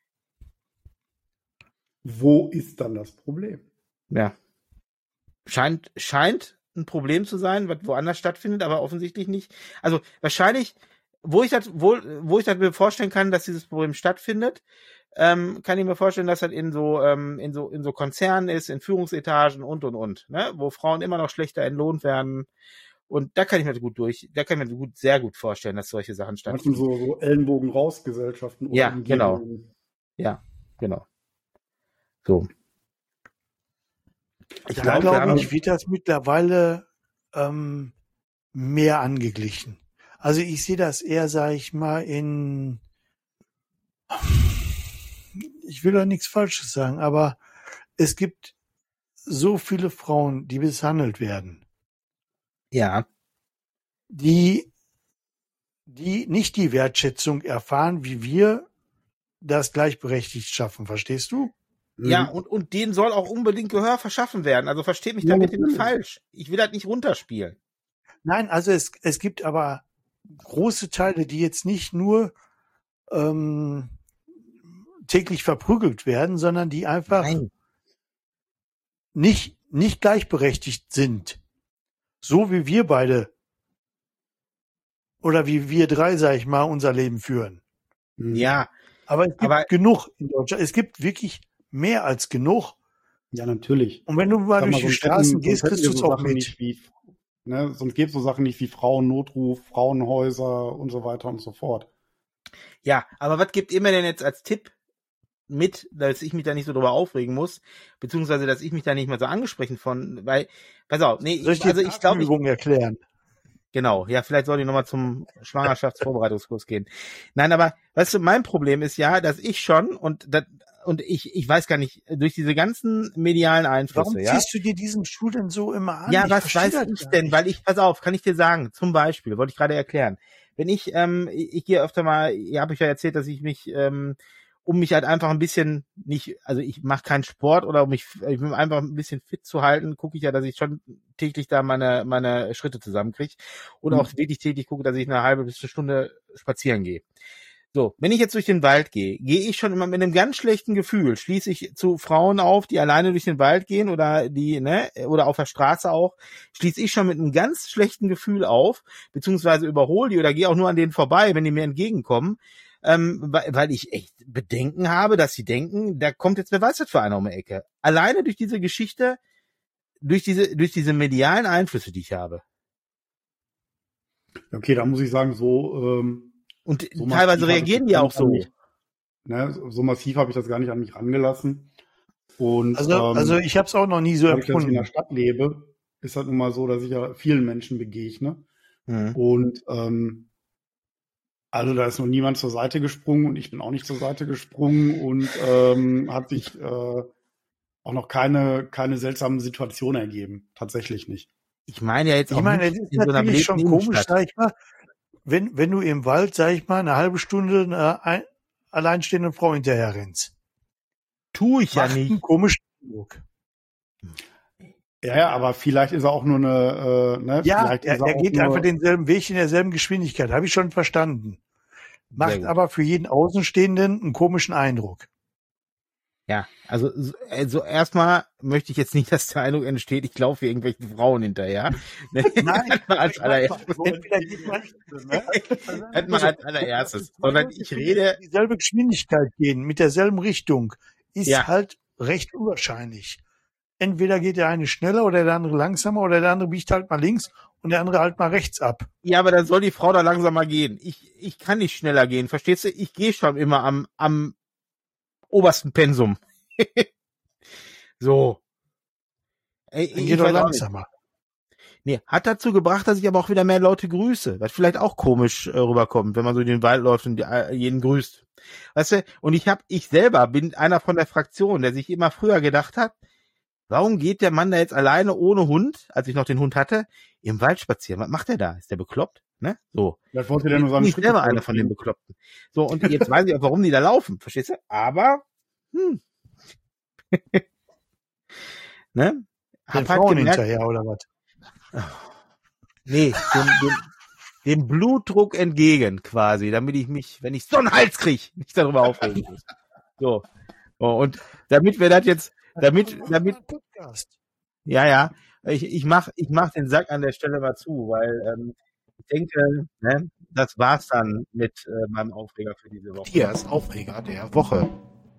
Wo ist dann das Problem? Ja. Scheint ein Problem zu sein, was woanders stattfindet, aber offensichtlich nicht. Also wahrscheinlich, wo ich das mir vorstellen kann, dass dieses Problem stattfindet, kann ich mir vorstellen, dass das in so Konzernen ist, in Führungsetagen und, ne, wo Frauen immer noch schlechter entlohnt werden. Und da kann ich mir sehr gut vorstellen, dass solche Sachen stattfinden. So Ellenbogen raus Gesellschaften. Ja, genau. Ja, genau. So. Ich glaube, wird das mittlerweile mehr angeglichen. Also ich sehe das eher, sage ich mal, ich will doch nichts Falsches sagen, aber es gibt so viele Frauen, die misshandelt werden. Ja. Die nicht die Wertschätzung erfahren, wie wir das gleichberechtigt schaffen. Verstehst du? Ja, und denen soll auch unbedingt Gehör verschaffen werden. Also versteht mich da bitte nicht falsch. Ich will das nicht runterspielen. Nein, also es gibt aber große Teile, die jetzt nicht nur täglich verprügelt werden, sondern die einfach Nein. nicht gleichberechtigt sind. So wie wir beide oder wie wir drei, sag ich mal, unser Leben führen. Ja, Aber es gibt genug in Deutschland. Es gibt wirklich mehr als genug. Ja, natürlich. Und wenn du mal durch die sonst Straßen hätten- gehst, sonst kriegst du hätten es wir so auch Sachen mit. nicht wie, ne, sonst gäbe es so Sachen nicht wie Frauennotruf, Frauenhäuser und so weiter und so fort. ja, aber was gibt ihr mir denn jetzt als Tipp mit, dass ich mich da nicht so drüber aufregen muss, beziehungsweise dass ich mich da nicht mehr so angesprochen von, weil, pass auf, nee, Soll ich dir ich glaube, Übung erklären? genau, ja, vielleicht soll ich nochmal zum Schwangerschaftsvorbereitungskurs gehen. Nein, aber, weißt du, mein Problem ist ja, dass ich schon, und ich weiß gar nicht, durch diese ganzen medialen Einflüsse, Warum ja. ziehst du dir diesen Schuh denn so immer an? Ja, Ich was verstehe weiß das ich gar denn? nicht. Weil pass auf, kann ich dir sagen, zum Beispiel, wollte ich gerade erklären. Wenn ich gehe öfter mal, ihr habt euch ja erzählt, dass ich mich, um mich halt einfach ein bisschen nicht, also ich mache keinen Sport oder ich will einfach ein bisschen fit zu halten, gucke ich ja, dass ich schon täglich da meine Schritte zusammenkriege und auch wirklich täglich gucke, dass ich eine halbe bis eine Stunde spazieren gehe. So, wenn ich jetzt durch den Wald gehe ich schon immer mit einem ganz schlechten Gefühl, schließe ich zu Frauen auf, die alleine durch den Wald gehen oder oder auf der Straße auch, schließe ich schon mit einem ganz schlechten Gefühl auf, beziehungsweise überhole die oder gehe auch nur an denen vorbei, wenn die mir entgegenkommen, weil ich echt Bedenken habe, dass sie denken, da kommt jetzt wer weiß was für einer um die Ecke. Alleine durch diese Geschichte, durch diese medialen Einflüsse, die ich habe. Okay, da muss ich sagen, Und so teilweise massiv reagieren habe ich die das auch gar so. nicht, ne, so massiv habe ich das gar nicht an mich rangelassen. Und Also ich habe es auch noch nie so dadurch, dass ich in der empfunden. Stadt lebe, ist halt nun mal so, dass ich ja vielen Menschen begegne. Mhm. Und also da ist noch niemand zur Seite gesprungen und ich bin auch nicht zur Seite gesprungen und hat sich auch noch keine seltsamen Situationen ergeben. Tatsächlich nicht. Ich meine ja jetzt Ich auch meine, nicht es ist in so einer natürlich schon belebten komisch, Innenstadt. sag ich mal, wenn du im Wald, sag ich mal, eine halbe Stunde einer alleinstehenden Frau hinterher rennst. Tue ich ja Macht nicht. einen komischen Eindruck. Ja, aber vielleicht ist er auch nur eine, ne? Ja, vielleicht ist er auch geht nur, einfach denselben Weg in derselben Geschwindigkeit. Habe ich schon verstanden. Sehr Macht gut. aber für jeden Außenstehenden einen komischen Eindruck. Ja, also erstmal möchte ich jetzt nicht, dass der Eindruck entsteht, ich laufe irgendwelchen Frauen hinterher. Nein, Mal als allererstes. entweder geht man, Hätte man als allererstes. Sondern ich rede, dieselbe Geschwindigkeit gehen, mit derselben Richtung, ist Ja. halt recht unwahrscheinlich. Entweder geht der eine schneller oder der andere langsamer oder der andere biegt halt mal links und der andere halt mal rechts ab. ja, aber dann soll die Frau da langsamer gehen. Ich kann nicht schneller gehen, verstehst du? Ich gehe schon immer am obersten Pensum. So. Ey, Dann ich geht er weiß auch nicht. langsamer. Nee, hat dazu gebracht, dass ich aber auch wieder mehr Leute grüße, was vielleicht auch komisch rüberkommt, wenn man so in den Wald läuft und jeden grüßt. Weißt du, und ich selber bin einer von der Fraktion, der sich immer früher gedacht hat, warum geht der Mann da jetzt alleine ohne Hund, als ich noch den Hund hatte, im Wald spazieren? Was macht der da? Ist der bekloppt? Ne? So. vielleicht wollte der nur Ich seine bin Schritte selber einer von den Bekloppten. So, und jetzt weiß ich auch, warum die da laufen, verstehst du? Aber, ne? Den Hab halt Frauen gemerkt, hinterher oder was? nee, dem Blutdruck entgegen quasi, damit ich mich, wenn ich so einen Hals krieg, nicht darüber aufregen muss. So. Und damit wir das jetzt, damit, Podcast. ja, ich mach den Sack an der Stelle mal zu, weil ich denke, ne, das war's dann mit meinem Aufreger für diese Woche. Hier ist Aufreger der Woche.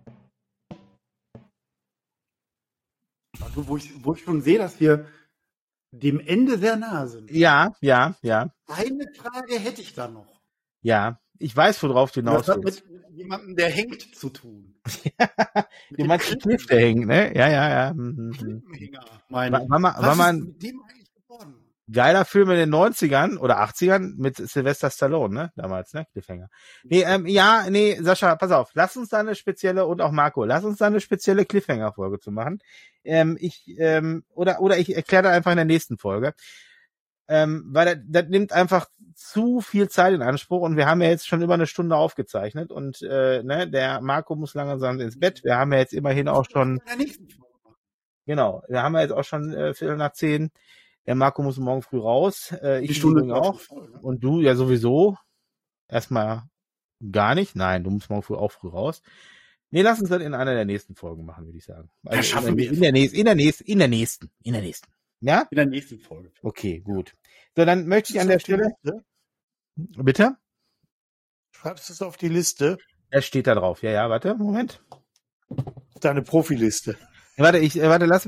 Also, wo ich schon sehe, dass wir dem Ende sehr nahe sind. Ja. Eine Frage hätte ich da noch. Ja, ich weiß, worauf du hinaus Das hat willst. mit jemandem, der hängt, zu tun. Du meinst den Cliff, der hängt, ne? Ja. Klippenhänger, meine ich. War Was mal ist ein mit dem eigentlich geworden? geiler Film in den 90ern oder 80ern mit Sylvester Stallone, ne? Damals, ne? Cliffhanger. Nee, Sascha, pass auf. Lass uns da eine spezielle, und auch Marco, lass uns da eine spezielle Cliffhanger-Folge zu machen. Ich erkläre das einfach in der nächsten Folge. Weil das nimmt einfach zu viel Zeit in Anspruch und wir haben ja jetzt schon über eine Stunde aufgezeichnet und der Marco muss langsam ins Bett. Wir haben ja jetzt immerhin auch schon, In der nächsten Folge machen. genau, wir haben ja jetzt auch schon 9:15. Der Marco muss morgen früh raus. Ich Die Stunde übrigens ist auch. voll, ne? Und du ja sowieso erstmal gar nicht. Nein, du musst morgen früh auch früh raus. Nee, lass uns das in einer der nächsten Folgen machen, würde ich sagen. Ja, schaffen wir. in der nächsten. Ja? In der nächsten Folge. Okay, gut. So, dann möchte ich an der Stelle. Bitte? Schreibst du es auf die Liste? Er steht da drauf. Ja, warte, Moment. Deine Profiliste. Warte, lass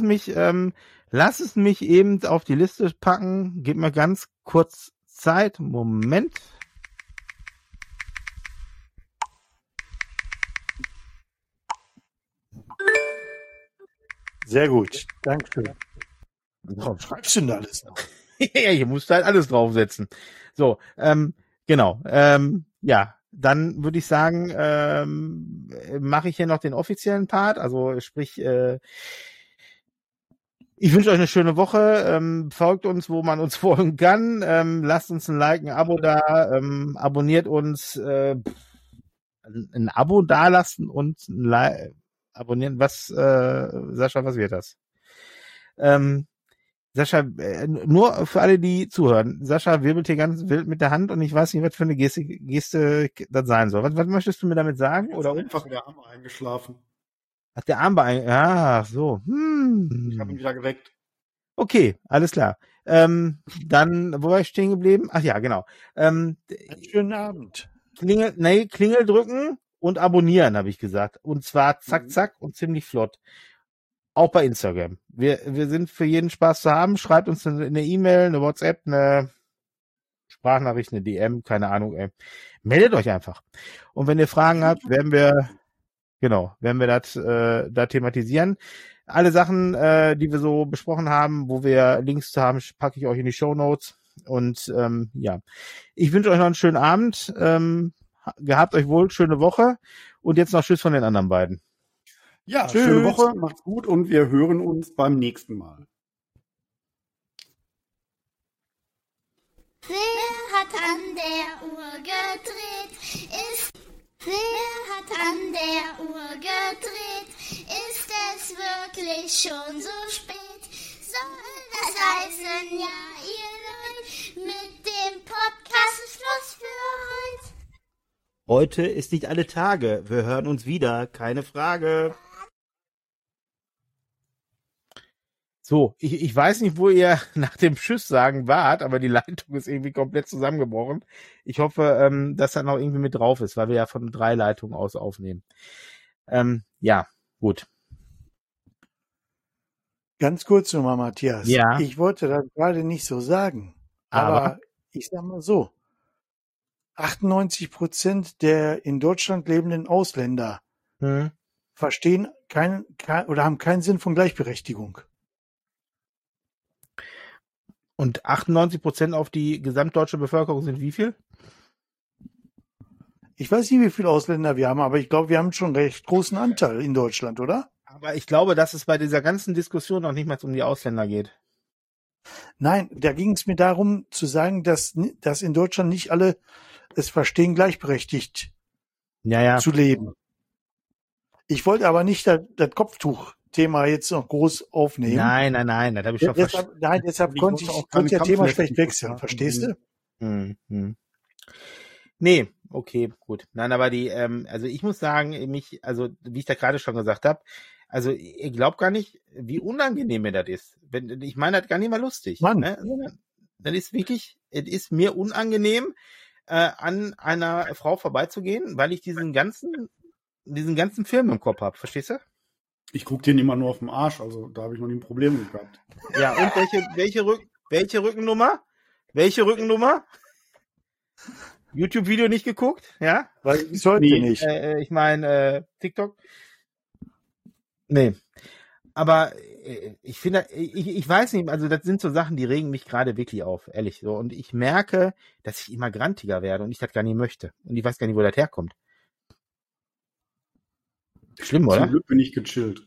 es mich eben auf die Liste packen. Gib mir ganz kurz Zeit. Moment. Sehr gut. Dankeschön. So. Schreibst du denn alles noch? Ja, hier musst du halt alles draufsetzen. So, genau. Ja, dann würde ich sagen, mache ich hier noch den offiziellen Part. Also sprich, ich wünsche euch eine schöne Woche. Folgt uns, wo man uns folgen kann. Lasst uns ein Like, ein Abo da. Abonniert uns. Ein Abo dalassen und ein Like abonnieren. Sascha, was wird das? Sascha, nur für alle, die zuhören. Sascha wirbelt hier ganz wild mit der Hand und ich weiß nicht, was für eine Geste das sein soll. Was möchtest du mir damit sagen? Oder einfach der Arm eingeschlafen. Hat der Arm so. Ich habe ihn wieder geweckt. Okay, alles klar. Dann, wo war ich stehen geblieben? Ach ja, genau. Einen schönen Abend. Klingel drücken und abonnieren, habe ich gesagt. Und zwar zack, zack und ziemlich flott. Auch bei Instagram. Wir sind für jeden Spaß zu haben. Schreibt uns eine E-Mail, eine WhatsApp, eine Sprachnachricht, eine DM, keine Ahnung. Meldet euch einfach. Und wenn ihr Fragen habt, werden wir das da thematisieren. Alle Sachen, die wir so besprochen haben, wo wir Links zu haben, packe ich euch in die Shownotes. Und ja, ich wünsche euch noch einen schönen Abend. Gehabt euch wohl, schöne Woche. Und jetzt noch Tschüss von den anderen beiden. Ja, Tschüss. schöne Woche, macht's gut und wir hören uns beim nächsten Mal. Wer hat an der Uhr gedreht? Wer hat an der Uhr gedreht? Ist es wirklich schon so spät? Soll das heißen, ja, ihr Leute, mit dem Podcast ist Schluss für heute? Heute ist nicht alle Tage. Wir hören uns wieder, keine Frage. So, ich weiß nicht, wo ihr nach dem Tschüss sagen wart, aber die Leitung ist irgendwie komplett zusammengebrochen. Ich hoffe, dass das noch irgendwie mit drauf ist, weil wir ja von 3 Leitungen aus aufnehmen. Ja, gut. Ganz kurz nochmal, Matthias. Ja. Ich wollte das gerade nicht so sagen. Aber ich sag mal so. 98% der in Deutschland lebenden Ausländer verstehen oder haben keinen Sinn von Gleichberechtigung. Und 98% auf die gesamtdeutsche Bevölkerung sind wie viel? Ich weiß nicht, wie viele Ausländer wir haben, aber ich glaube, wir haben schon einen recht großen Anteil in Deutschland, oder? Aber ich glaube, dass es bei dieser ganzen Diskussion noch nicht mal um die Ausländer geht. Nein, da ging es mir darum zu sagen, dass in Deutschland nicht alle es verstehen, gleichberechtigt zu leben. Ich wollte aber nicht das Kopftuch-Thema jetzt noch groß aufnehmen. Nein, das habe ich schon verstanden. Deshalb konnte ich das Thema schlecht wechseln, verstehst du? Nee, okay, gut. Nein, aber also ich muss sagen, wie ich da gerade schon gesagt habe, also ihr glaubt gar nicht, wie unangenehm mir das ist. Ich meine das gar nicht mal lustig. Mann. Ne? Das ist wirklich, es ist mir unangenehm, an einer Frau vorbeizugehen, weil ich diesen ganzen Film im Kopf habe. Verstehst du? Ich gucke den immer nur auf den Arsch, also da habe ich noch nie ein Problem mit gehabt. Ja, und welche Rückennummer? Welche Rückennummer? YouTube-Video nicht geguckt? Ja? Weil ich sollte nicht. Ich meine, TikTok? Nee. Aber ich finde, ich weiß nicht, also das sind so Sachen, die regen mich gerade wirklich auf, ehrlich so. Und ich merke, dass ich immer grantiger werde und ich das gar nicht möchte. Und ich weiß gar nicht, wo das herkommt. Schlimm, oder? Zum Glück bin ich gechillt.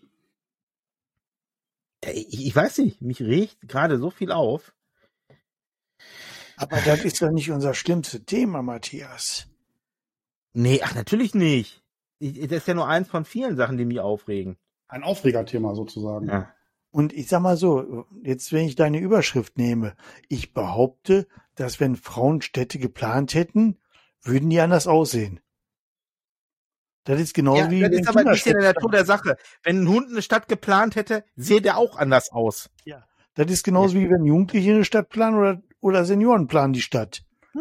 Ich weiß nicht, mich regt gerade so viel auf. Aber das ist doch nicht unser schlimmstes Thema, Matthias. Nee, ach, natürlich nicht. Das ist ja nur eins von vielen Sachen, die mich aufregen. Ein Aufregerthema sozusagen. Ja. Und ich sag mal so, jetzt wenn ich deine Überschrift nehme, ich behaupte, dass wenn Frauen Städte geplant hätten, würden die anders aussehen. Das ist genauso wie das wenn ist aber nicht in der Kinderstätten- Natur der Sache. Wenn ein Hund eine Stadt geplant hätte, sähe der auch anders aus. Ja, das ist genauso wie wenn Jugendliche eine Stadt planen oder Senioren planen die Stadt.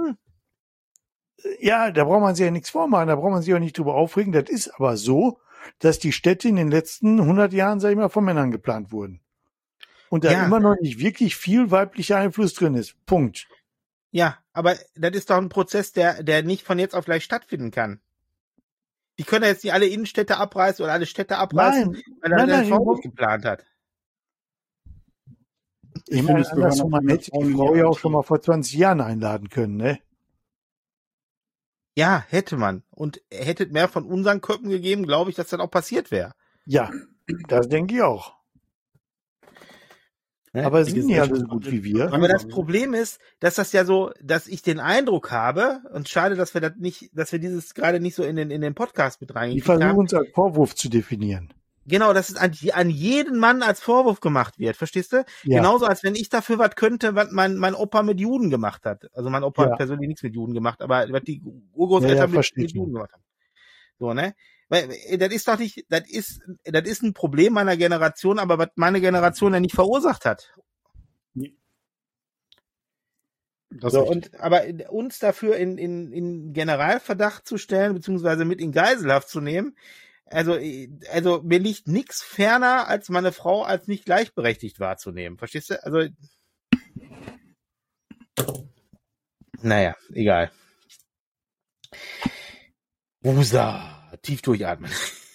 Ja, da braucht man sich ja nichts vormachen, da braucht man sich auch nicht drüber aufregen. Das ist aber so, dass die Städte in den letzten 100 Jahren, sag ich mal, von Männern geplant wurden. Und da Ja. immer noch nicht wirklich viel weiblicher Einfluss drin ist. Punkt. Ja, aber das ist doch ein Prozess, der nicht von jetzt auf gleich stattfinden kann. Die können ja jetzt nicht alle Innenstädte abreißen oder alle Städte abreißen, weil er den Vorwurf geplant hat. Ich finde, meine, es gehören andersrum, auch man viele hätte die Frauen in Frau die ja auch Arbeit. schon mal vor 20 Jahren einladen können, ne? Ja, hätte man. Und hätte mehr von unseren Köpfen gegeben, glaube ich, dass das auch passiert wäre. Ja, das denke ich auch. Ne? Aber Die sind nicht alle so Gesellschaft- gut wie wir. Aber das Problem ist, dass das ja so, dass ich den Eindruck habe, und schade, dass wir das nicht, dass wir dieses gerade nicht so in den Podcast mit Die reingekriegt versuchen haben. uns als Vorwurf zu definieren. Genau, dass es an jeden Mann als Vorwurf gemacht wird, verstehst du? Ja. Genauso, als wenn ich dafür was könnte, was mein Opa mit Juden gemacht hat. Also mein Opa Ja. hat persönlich nichts mit Juden gemacht, aber was die Urgroßeltern Ja, mit versteht man. Juden gemacht haben. So, ne? Weil, das ist doch nicht, das ist ein Problem meiner Generation, aber was meine Generation ja nicht verursacht hat. Das So, ist richtig. aber uns dafür in Generalverdacht zu stellen, beziehungsweise mit in Geiselhaft zu nehmen, also mir liegt nichts ferner, als meine Frau als nicht gleichberechtigt wahrzunehmen. Verstehst du? Also, naja, egal. Wusa, tief durchatmen.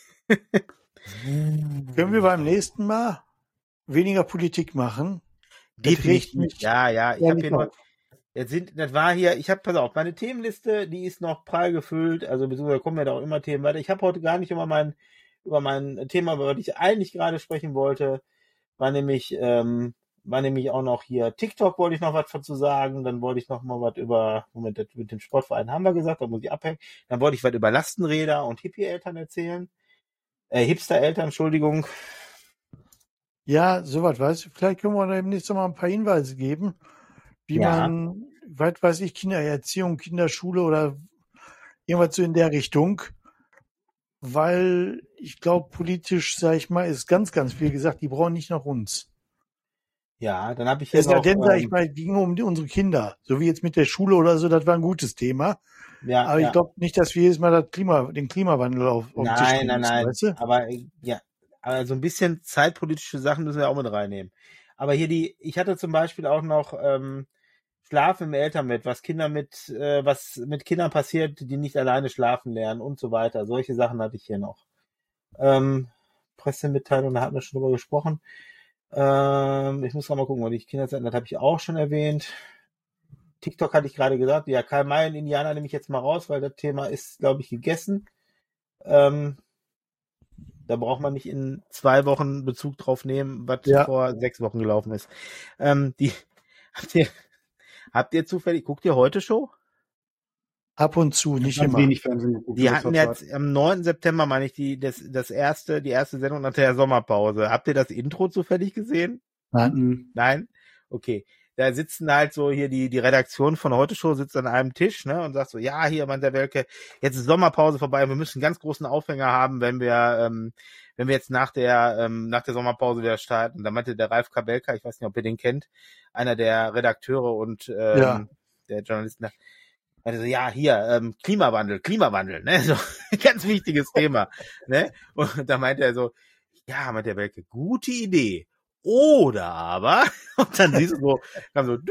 Können wir beim nächsten Mal weniger Politik machen? Das regt mich Ja, ich habe ehrlich hier nur, auf. pass auf, meine Themenliste, die ist noch prall gefüllt, also beziehungsweise kommen ja da auch immer Themen weiter. Ich habe heute gar nicht über mein Thema, über das ich eigentlich gerade sprechen wollte, war nämlich auch noch hier TikTok, wollte ich noch was dazu sagen, dann wollte ich noch mal was über, Moment, das mit dem Sportverein haben wir gesagt, da muss ich abhängen, dann wollte ich was über Lastenräder und Hippie-Eltern erzählen, Hipster-Eltern, Entschuldigung. Ja, soweit weiß ich. Vielleicht können wir demnächst noch mal ein paar Hinweise geben, wie Ja. man, weit weiß ich, Kindererziehung, Kinderschule oder irgendwas so in der Richtung. Weil ich glaube, politisch, sag ich mal, ist ganz, ganz viel gesagt, die brauchen nicht nach uns. Ja, dann habe ich hier Es sei noch, denn, sag ich mal, ging um unsere Kinder. So wie jetzt mit der Schule oder so, das war ein gutes Thema. ja, Aber ja. ich glaube nicht, dass wir jedes Mal den Klimawandel auf den Tisch Nein, legen nein, müssen, nein. weißt du? Aber so ein bisschen zeitpolitische Sachen müssen wir auch mit reinnehmen. Aber hier ich hatte zum Beispiel auch noch Schlafen im Elternbett, was mit Kindern passiert, die nicht alleine schlafen lernen und so weiter. Solche Sachen hatte ich hier noch. Pressemitteilung, da hatten wir schon drüber gesprochen. Ich muss noch mal gucken, weil die Kinderzeiten, das habe ich auch schon erwähnt. TikTok hatte ich gerade gesagt. Ja, Karl May und Indianer nehme ich jetzt mal raus, weil das Thema ist, glaube ich, gegessen. Da braucht man nicht in 2 Wochen Bezug drauf nehmen, was Ja. vor 6 Wochen gelaufen ist. Habt ihr zufällig, guckt ihr heute Show? Ab und zu, nicht Ganz immer. wenig Fernsehen geguckt. Die in hatten letzter jetzt am 9. September, meine ich, die erste Sendung nach der Sommerpause. Habt ihr das Intro zufällig gesehen? Zeit. Mhm. Nein? Okay. Da sitzen halt so hier die Redaktion von Heute Show sitzt an einem Tisch, ne, und sagt so, ja, hier, Mann, der Welke, jetzt ist Sommerpause vorbei, wir müssen einen ganz großen Aufhänger haben, wenn wir jetzt nach der Sommerpause wieder starten. Da meinte der Ralf Kabelka, ich weiß nicht, ob ihr den kennt, einer der Redakteure und Ja. der Journalisten, meinte so, ja, hier, Klimawandel, ne, so, ganz wichtiges Thema, ne, und da meinte er so, ja, meinte der Welke, gute Idee. Oder aber, und dann siehst du so, kam so,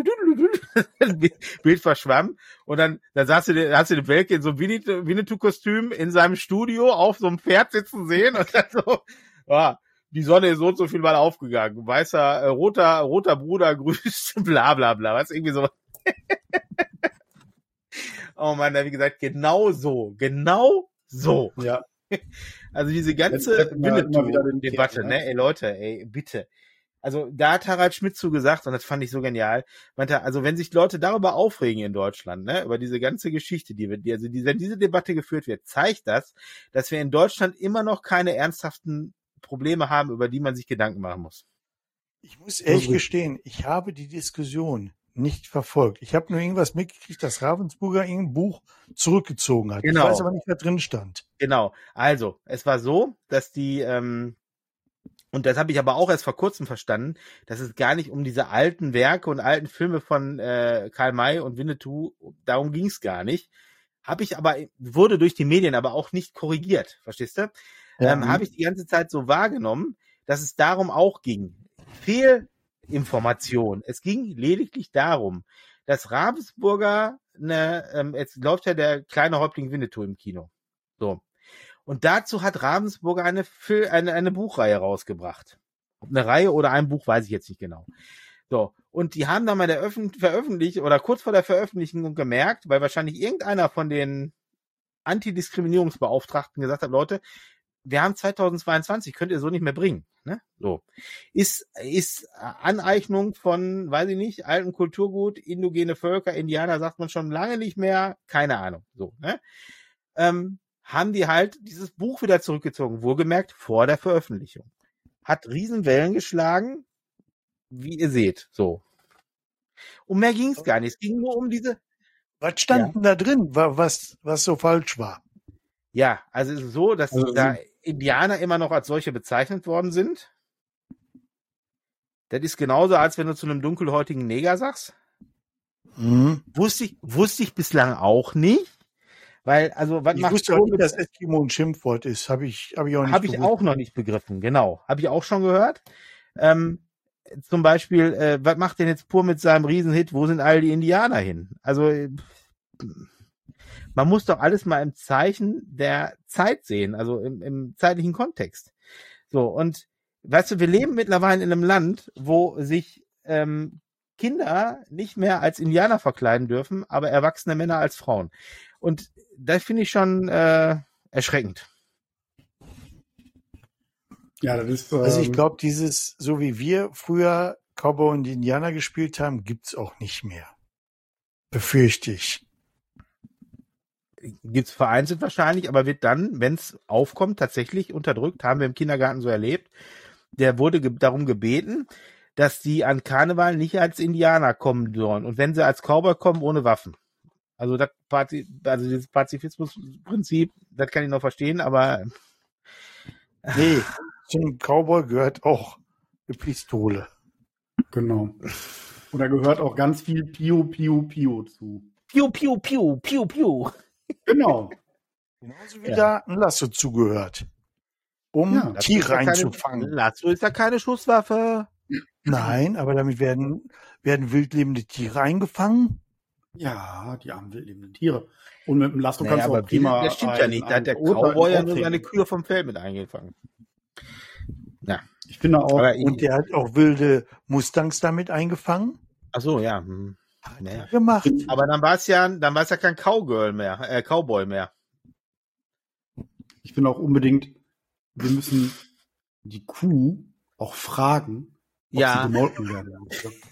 Bild verschwamm, und dann hast du den Welke in so einem Winnetou-Kostüm in seinem Studio auf so einem Pferd sitzen sehen, und dann so, die Sonne ist so und so viel mal aufgegangen, weißer, roter Bruder grüßt, bla, bla, bla, was, irgendwie so. Oh Mann, wie gesagt, genau so. Ja. Also diese ganze Jetzt immer wieder den Winnetou-Debatte, Thema, ne, ey Leute, ey, bitte. Also da hat Harald Schmidt zugesagt, und das fand ich so genial, meinte, also wenn sich Leute darüber aufregen in Deutschland, ne, über diese ganze Geschichte, wenn diese Debatte geführt wird, zeigt das, dass wir in Deutschland immer noch keine ernsthaften Probleme haben, über die man sich Gedanken machen muss. Ich muss ehrlich gestehen, ich habe die Diskussion nicht verfolgt. Ich habe nur irgendwas mitgekriegt, dass Ravensburger irgendein Buch zurückgezogen hat. Genau. Ich weiß aber nicht, was drin stand. Genau. Also, es war so, dass die, und das habe ich aber auch erst vor kurzem verstanden, dass es gar nicht um diese alten Werke und alten Filme von Karl May und Winnetou, darum ging es gar nicht. Wurde durch die Medien aber auch nicht korrigiert, verstehst du? Ja. Habe ich die ganze Zeit so wahrgenommen, dass es darum auch ging. Fehlinformation. Es ging lediglich darum, dass Ravensburger jetzt läuft ja der kleine Häuptling Winnetou im Kino. So. Und dazu hat Ravensburger eine Buchreihe rausgebracht. Ob eine Reihe oder ein Buch, weiß ich jetzt nicht genau. So. Und die haben dann mal veröffentlicht oder kurz vor der Veröffentlichung gemerkt, weil wahrscheinlich irgendeiner von den Antidiskriminierungsbeauftragten gesagt hat, Leute, wir haben 2022, könnt ihr so nicht mehr bringen. Ne? So. Ist Aneignung von, weiß ich nicht, alten Kulturgut, indogene Völker, Indianer, sagt man schon lange nicht mehr, keine Ahnung. So, ne? Haben die halt dieses Buch wieder zurückgezogen, wohlgemerkt vor der Veröffentlichung. Hat Riesenwellen geschlagen, wie ihr seht, so. Um mehr ging es gar nicht. Es ging nur um diese. Was stand denn da drin, was so falsch war? Ja, also es ist so, dass da Indianer immer noch als solche bezeichnet worden sind. Das ist genauso, als wenn du zu einem dunkelhäutigen Neger sagst. Mhm. Wusste ich bislang auch nicht. Weil, also, was Ich macht wusste auch nicht, dass Eskimo ein Schimpfwort ist. Habe ich auch nicht Habe ich auch noch nicht begriffen, genau. Habe ich auch schon gehört. Zum Beispiel, was macht denn jetzt Pur mit seinem Riesenhit? Wo sind all die Indianer hin? Also, man muss doch alles mal im Zeichen der Zeit sehen, also im zeitlichen Kontext. So, und weißt du, wir leben mittlerweile in einem Land, wo sich Kinder nicht mehr als Indianer verkleiden dürfen, aber erwachsene Männer als Frauen. Und das finde ich schon erschreckend. Ja, das ist. Also ich glaube, dieses, so wie wir früher Cowboy und Indianer gespielt haben, gibt's auch nicht mehr. Befürchte ich. Gibt's vereinzelt wahrscheinlich, aber wird dann, wenn es aufkommt, tatsächlich unterdrückt, haben wir im Kindergarten so erlebt. Der wurde darum gebeten, dass die an Karneval nicht als Indianer kommen sollen. Und wenn sie als Cowboy kommen, ohne Waffen. Also dieses Pazifismusprinzip, das kann ich noch verstehen, aber Nee, zum Cowboy gehört auch eine Pistole. Genau. Und da gehört auch ganz viel Piu, Piu, Piu zu. Piu, Piu, Piu, Piu, Piu. Genau. Genauso wie da ein Lasso zugehört. Um Tiere einzufangen. Lasso ist ja keine Schusswaffe. Nein, aber damit werden wildlebende Tiere eingefangen. Ja, die armen wildlebenden Tiere. Und mit dem Lasso kannst du auch prima. Das stimmt ja nicht. Da hat der Cowboy ja nur seine Kühe vom Feld mit eingefangen. Ja. Ich finde auch. Und der hat auch wilde Mustangs damit eingefangen. Ach so, ja. Nee. Gemacht. Aber dann war es ja kein Cowboy mehr. Ich finde auch unbedingt, wir müssen die Kuh auch fragen, ob sie gemolken werden.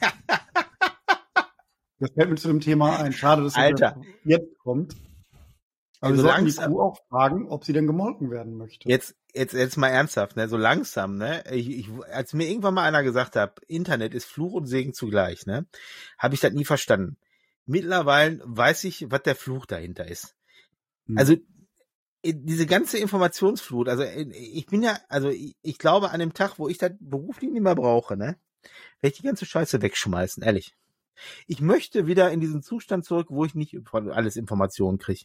Das fällt mir zu dem Thema ein. Schade, dass das jetzt kommt. Aber wir sollten die Kuh auch fragen, ob sie denn gemolken werden möchte. Jetzt mal ernsthaft, ne? So langsam, ne? Als mir irgendwann mal einer gesagt hat, Internet ist Fluch und Segen zugleich, ne? Habe ich das nie verstanden. Mittlerweile weiß ich, was der Fluch dahinter ist. Also diese ganze Informationsflut, also ich glaube an dem Tag, wo ich das beruflich nicht mehr brauche, ne? Werde ich die ganze Scheiße wegschmeißen, ehrlich. Ich möchte wieder in diesen Zustand zurück, wo ich nicht von alles Informationen kriege.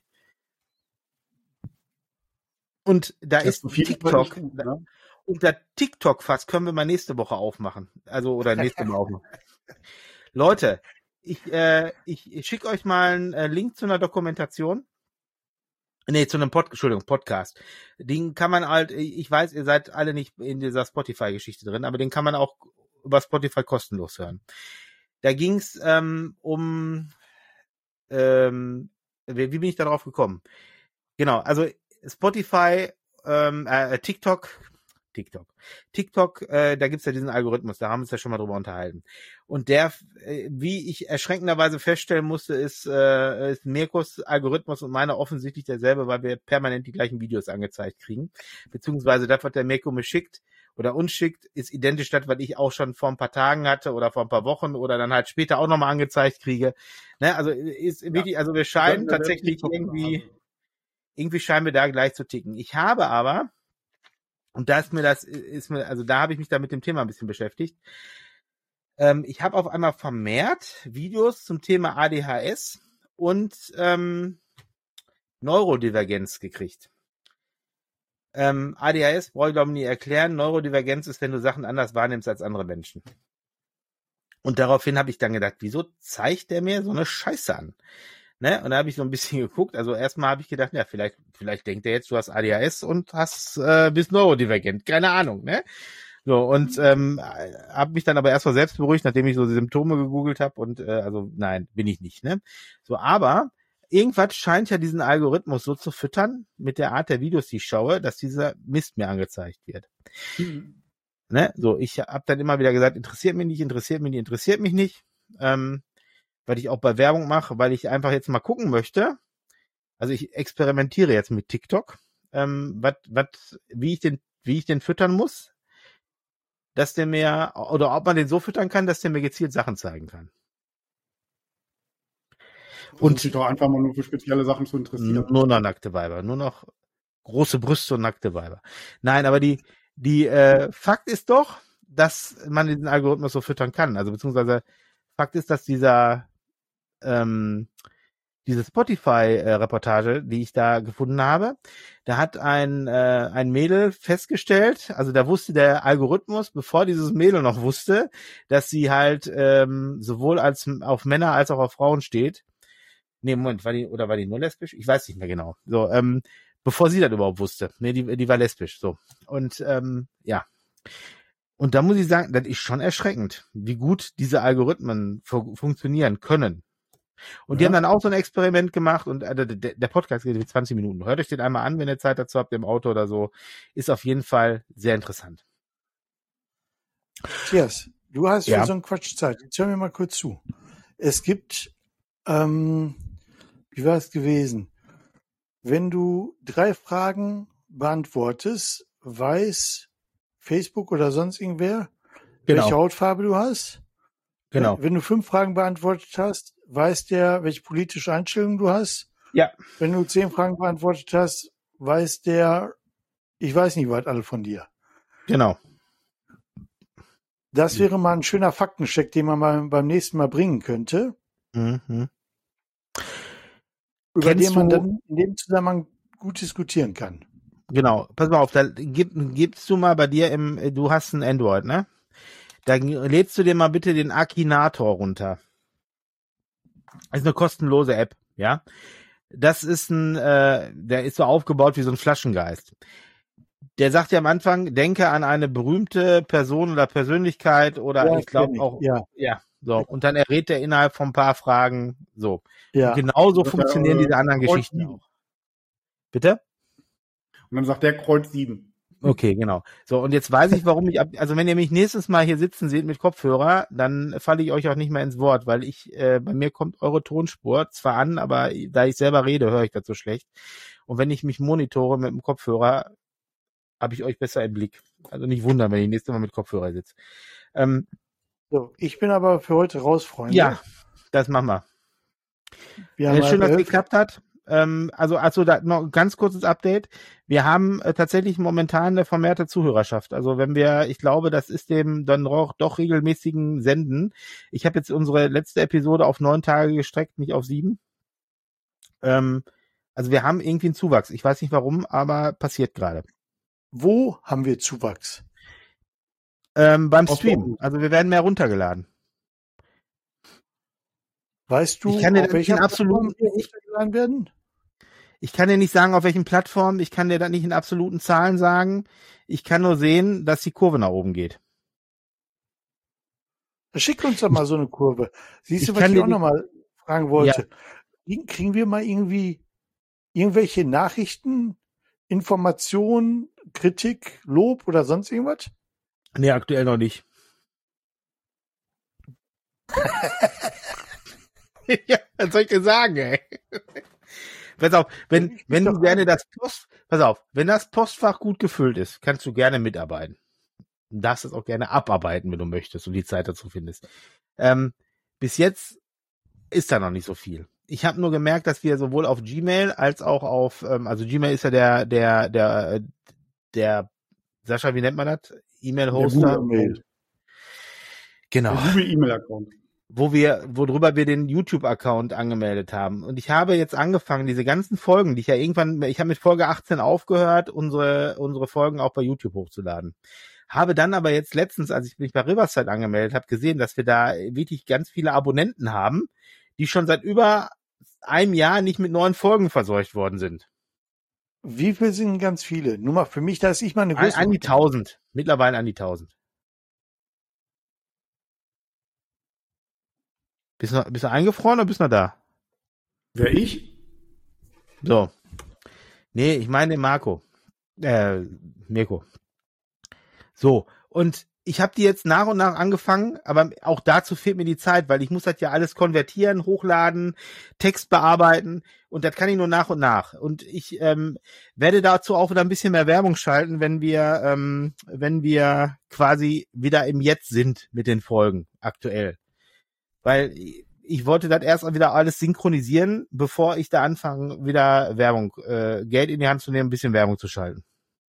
Und da ist TikTok. Gut, ne? Und das TikTok-Fass können wir mal nächste Woche aufmachen. Also, oder nächste Woche aufmachen. Leute, ich schicke euch mal einen Link zu einer Dokumentation. Nee, zu einem Podcast. Den kann man halt, ich weiß, ihr seid alle nicht in dieser Spotify-Geschichte drin, aber den kann man auch über Spotify kostenlos hören. Da ging's wie bin ich da drauf gekommen? Genau, also Spotify, TikTok, da gibt's ja diesen Algorithmus, da haben wir uns ja schon mal drüber unterhalten. Und der, wie ich erschreckenderweise feststellen musste, ist Mirkos Algorithmus und meiner offensichtlich derselbe, weil wir permanent die gleichen Videos angezeigt kriegen. Beziehungsweise das, was der Mirko mir schickt oder uns schickt, ist identisch das, was ich auch schon vor ein paar Tagen hatte oder vor ein paar Wochen oder dann halt später auch nochmal angezeigt kriege. Ne? Also ist wirklich, also wir scheinen tatsächlich irgendwie scheinen wir da gleich zu ticken. Ich habe aber, und da also da habe ich mich da mit dem Thema ein bisschen beschäftigt. Ich habe auf einmal vermehrt Videos zum Thema ADHS und Neurodivergenz gekriegt. ADHS brauche ich glaube ich nie erklären. Neurodivergenz ist, wenn du Sachen anders wahrnimmst als andere Menschen. Und daraufhin habe ich dann gedacht, wieso zeigt der mir so eine Scheiße an? Ne? Und da habe ich so ein bisschen geguckt. Also erstmal habe ich gedacht, ja, vielleicht denkt er jetzt, du hast ADHS und bist neurodivergent. Keine Ahnung, ne? So, und habe mich dann aber erstmal selbst beruhigt, nachdem ich so die Symptome gegoogelt habe und also nein, bin ich nicht, ne? So, aber irgendwas scheint ja diesen Algorithmus so zu füttern mit der Art der Videos, die ich schaue, dass dieser Mist mir angezeigt wird. Ne? So, ich habe dann immer wieder gesagt, interessiert mich nicht, weil ich auch bei Werbung mache, weil ich einfach jetzt mal gucken möchte. Also ich experimentiere jetzt mit TikTok, wie ich den füttern muss, dass der mir, oder ob man den so füttern kann, dass der mir gezielt Sachen zeigen kann. Und sich doch einfach mal nur für spezielle Sachen zu interessieren. Nur noch nackte Weiber, nur noch große Brüste und nackte Weiber. Nein, aber die Fakt ist doch, dass man diesen Algorithmus so füttern kann. Also beziehungsweise Fakt ist, dass diese Spotify-Reportage, die ich da gefunden habe, da hat ein Mädel festgestellt, also da wusste der Algorithmus, bevor dieses Mädel noch wusste, dass sie halt sowohl auf Männer als auch auf Frauen steht. Nee, Moment, war die nur lesbisch? Ich weiß nicht mehr genau. So, bevor sie das überhaupt wusste. Nee, die war lesbisch, so. Und, ja. Und da muss ich sagen, das ist schon erschreckend, wie gut diese Algorithmen funktionieren können. Und die haben dann auch so ein Experiment gemacht und der Podcast geht 20 Minuten. Hört euch den einmal an, wenn ihr Zeit dazu habt, im Auto oder so. Ist auf jeden Fall sehr interessant. Matthias, du hast für so einen Quatsch Zeit. Jetzt hör mir mal kurz zu. Es gibt, wie war es gewesen? Wenn du 3 Fragen beantwortest, weiß Facebook oder sonst irgendwer, welche Hautfarbe du hast. Genau. Wenn du 5 Fragen beantwortet hast, weiß der, welche politische Einstellung du hast. Ja. Wenn du 10 Fragen beantwortet hast, weiß der, ich weiß nicht was alle von dir. Genau. Das wäre mal ein schöner Faktencheck, den man mal beim nächsten Mal bringen könnte. Mhm. Über den man dann in dem Zusammenhang gut diskutieren kann. Genau. Pass mal auf, da gibst du mal bei dir du hast ein Android, ne? Da lädst du dir mal bitte den Akinator runter. Das ist eine kostenlose App, ja. Das ist der ist so aufgebaut wie so ein Flaschengeist. Der sagt ja am Anfang, denke an eine berühmte Person oder Persönlichkeit oder ich glaube auch, so. Und dann errät er innerhalb von ein paar Fragen so. Ja. Und genauso funktionieren diese anderen Geschichten auch. Bitte? Und dann sagt der Kreuz 7. Okay, genau. So, und jetzt weiß ich, warum also wenn ihr mich nächstes Mal hier sitzen seht mit Kopfhörer, dann falle ich euch auch nicht mehr ins Wort, weil bei mir kommt eure Tonspur zwar an, aber da ich selber rede, höre ich das so schlecht. Und wenn ich mich monitore mit dem Kopfhörer, habe ich euch besser im Blick. Also nicht wundern, wenn ich nächstes Mal mit Kopfhörer sitze. So, ich bin aber für heute raus, Freunde. Ja, das machen wir. Schön, dass es geklappt hat. Also da noch ein ganz kurzes Update. Wir haben tatsächlich momentan eine vermehrte Zuhörerschaft. Also ich glaube, das ist dem dann doch regelmäßigen Senden. Ich habe jetzt unsere letzte Episode auf 9 Tage gestreckt, nicht auf 7. Also wir haben irgendwie einen Zuwachs. Ich weiß nicht warum, aber passiert gerade. Wo haben wir Zuwachs? Beim Stream. Also wir werden mehr runtergeladen. Weißt du, ich kann dir auf welcher Plattform wir runtergeladen werden? Ich kann dir nicht sagen, auf welchen Plattformen. Ich kann dir da nicht in absoluten Zahlen sagen. Ich kann nur sehen, dass die Kurve nach oben geht. Schick uns doch mal so eine Kurve. Siehst du, was ich auch noch mal fragen wollte? Ja. Kriegen wir mal irgendwelche Nachrichten, Informationen, Kritik, Lob oder sonst irgendwas? Nee, aktuell noch nicht. Ja, was soll ich dir sagen, ey? Pass auf, wenn das Postfach gut gefüllt ist, kannst du gerne mitarbeiten. Du darfst es auch gerne abarbeiten, wenn du möchtest und die Zeit dazu findest. Bis jetzt ist da noch nicht so viel. Ich habe nur gemerkt, dass wir sowohl auf Gmail als auch auf, also Gmail ist ja der Sascha, wie nennt man das? E-Mail-Hoster. Google-Mail. Genau. Der Google-E-Mail-Account. Worüber wir den YouTube-Account angemeldet haben. Und ich habe jetzt angefangen, diese ganzen Folgen, die ich habe mit Folge 18 aufgehört, unsere Folgen auch bei YouTube hochzuladen. Habe dann aber jetzt letztens, als ich mich bei Riverside angemeldet habe, gesehen, dass wir da wirklich ganz viele Abonnenten haben, die schon seit über einem Jahr nicht mit neuen Folgen verseucht worden sind. Wie viel sind ganz viele? Nur mal für mich, dass ich mal eine größere... An die 1000. Mittlerweile an die 1000. Bist du eingefroren oder bist du noch da? Wer ich? So. Nee, ich meine den Mirko. So, und ich habe die jetzt nach und nach angefangen, aber auch dazu fehlt mir die Zeit, weil ich muss das ja alles konvertieren, hochladen, Text bearbeiten und das kann ich nur nach und nach. Und ich werde dazu auch wieder ein bisschen mehr Werbung schalten, wenn wir quasi wieder im Jetzt sind mit den Folgen aktuell. Weil ich wollte das erst wieder alles synchronisieren, bevor ich da anfange, wieder Geld in die Hand zu nehmen, ein bisschen Werbung zu schalten.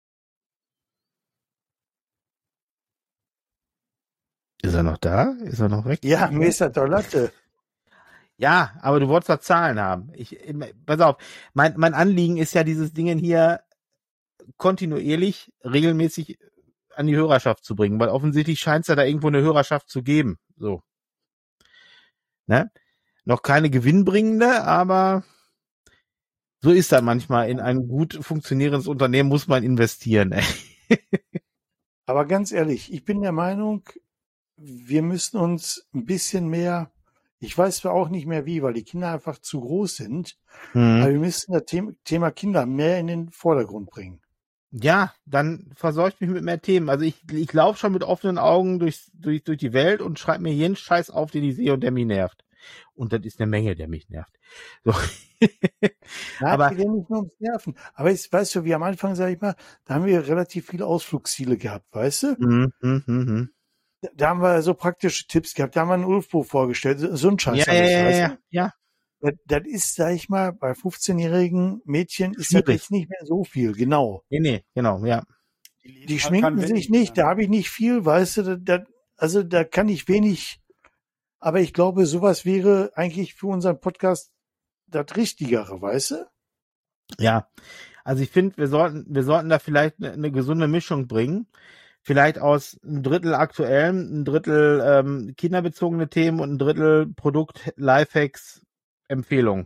Ist er noch da? Ist er noch weg? Ja, mir ist das doch Latte. Ja, aber du wolltest doch Zahlen haben. Pass auf, mein Anliegen ist ja, dieses Ding hier kontinuierlich, regelmäßig an die Hörerschaft zu bringen, weil offensichtlich scheint es ja da irgendwo eine Hörerschaft zu geben. So. Ne? Noch keine gewinnbringende, aber so ist das manchmal. In ein gut funktionierendes Unternehmen muss man investieren. Aber ganz ehrlich, ich bin der Meinung, wir müssen uns ein bisschen mehr, ich weiß zwar auch nicht mehr wie, weil die Kinder einfach zu groß sind, aber wir müssen das Thema Kinder mehr in den Vordergrund bringen. Ja, dann verseucht mich mit mehr Themen. Also ich laufe schon mit offenen Augen durch die Welt und schreibe mir jeden Scheiß auf, den ich sehe und der mich nervt. Und das ist eine Menge, der mich nervt. So. Nein, aber die werden nicht nur ums Nerven. Aber jetzt, weißt du, wie am Anfang, sag ich mal, da haben wir relativ viele Ausflugsziele gehabt, weißt du? Da haben wir so praktische Tipps gehabt, da haben wir ein Ulfbuch vorgestellt, so ein Scheiß. Ja. Das ist, sag ich mal, bei 15-jährigen Mädchen ist das jetzt nicht mehr so viel, genau. Nee, genau, ja. Die schminken sich nicht, da habe ich nicht viel, weißt du, also da kann ich wenig, aber ich glaube, sowas wäre eigentlich für unseren Podcast das Richtigere, weißt du? Ja, also ich finde, wir sollten da vielleicht eine gesunde Mischung bringen. Vielleicht aus ein Drittel aktuellen, ein Drittel kinderbezogene Themen und ein Drittel Produkt, Lifehacks, Empfehlung.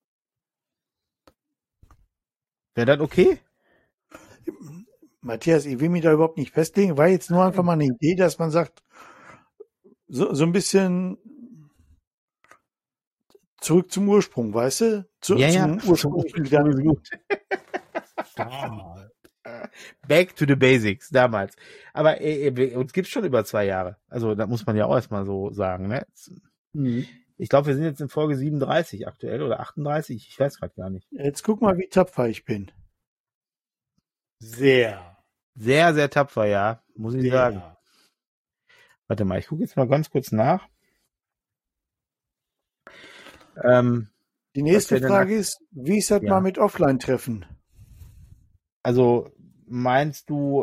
Wäre das okay? Matthias, ich will mich da überhaupt nicht festlegen. War jetzt nur einfach mal eine Idee, dass man sagt, so ein bisschen zurück zum Ursprung, weißt du? Zum ursprünglichen Gedanken. Gut. Back to the basics, damals. Aber uns gibt's schon über 2 Jahre. Also da muss man ja auch erstmal so sagen. Ne? Ich glaube, wir sind jetzt in Folge 37 aktuell oder 38. Ich weiß gerade gar nicht. Jetzt guck mal, wie tapfer ich bin. Sehr. Sehr, sehr tapfer, ja. Muss ich sagen. Warte mal, ich gucke jetzt mal ganz kurz nach. Die nächste Frage ist, wie ist das mal mit Offline-Treffen? Also meinst du,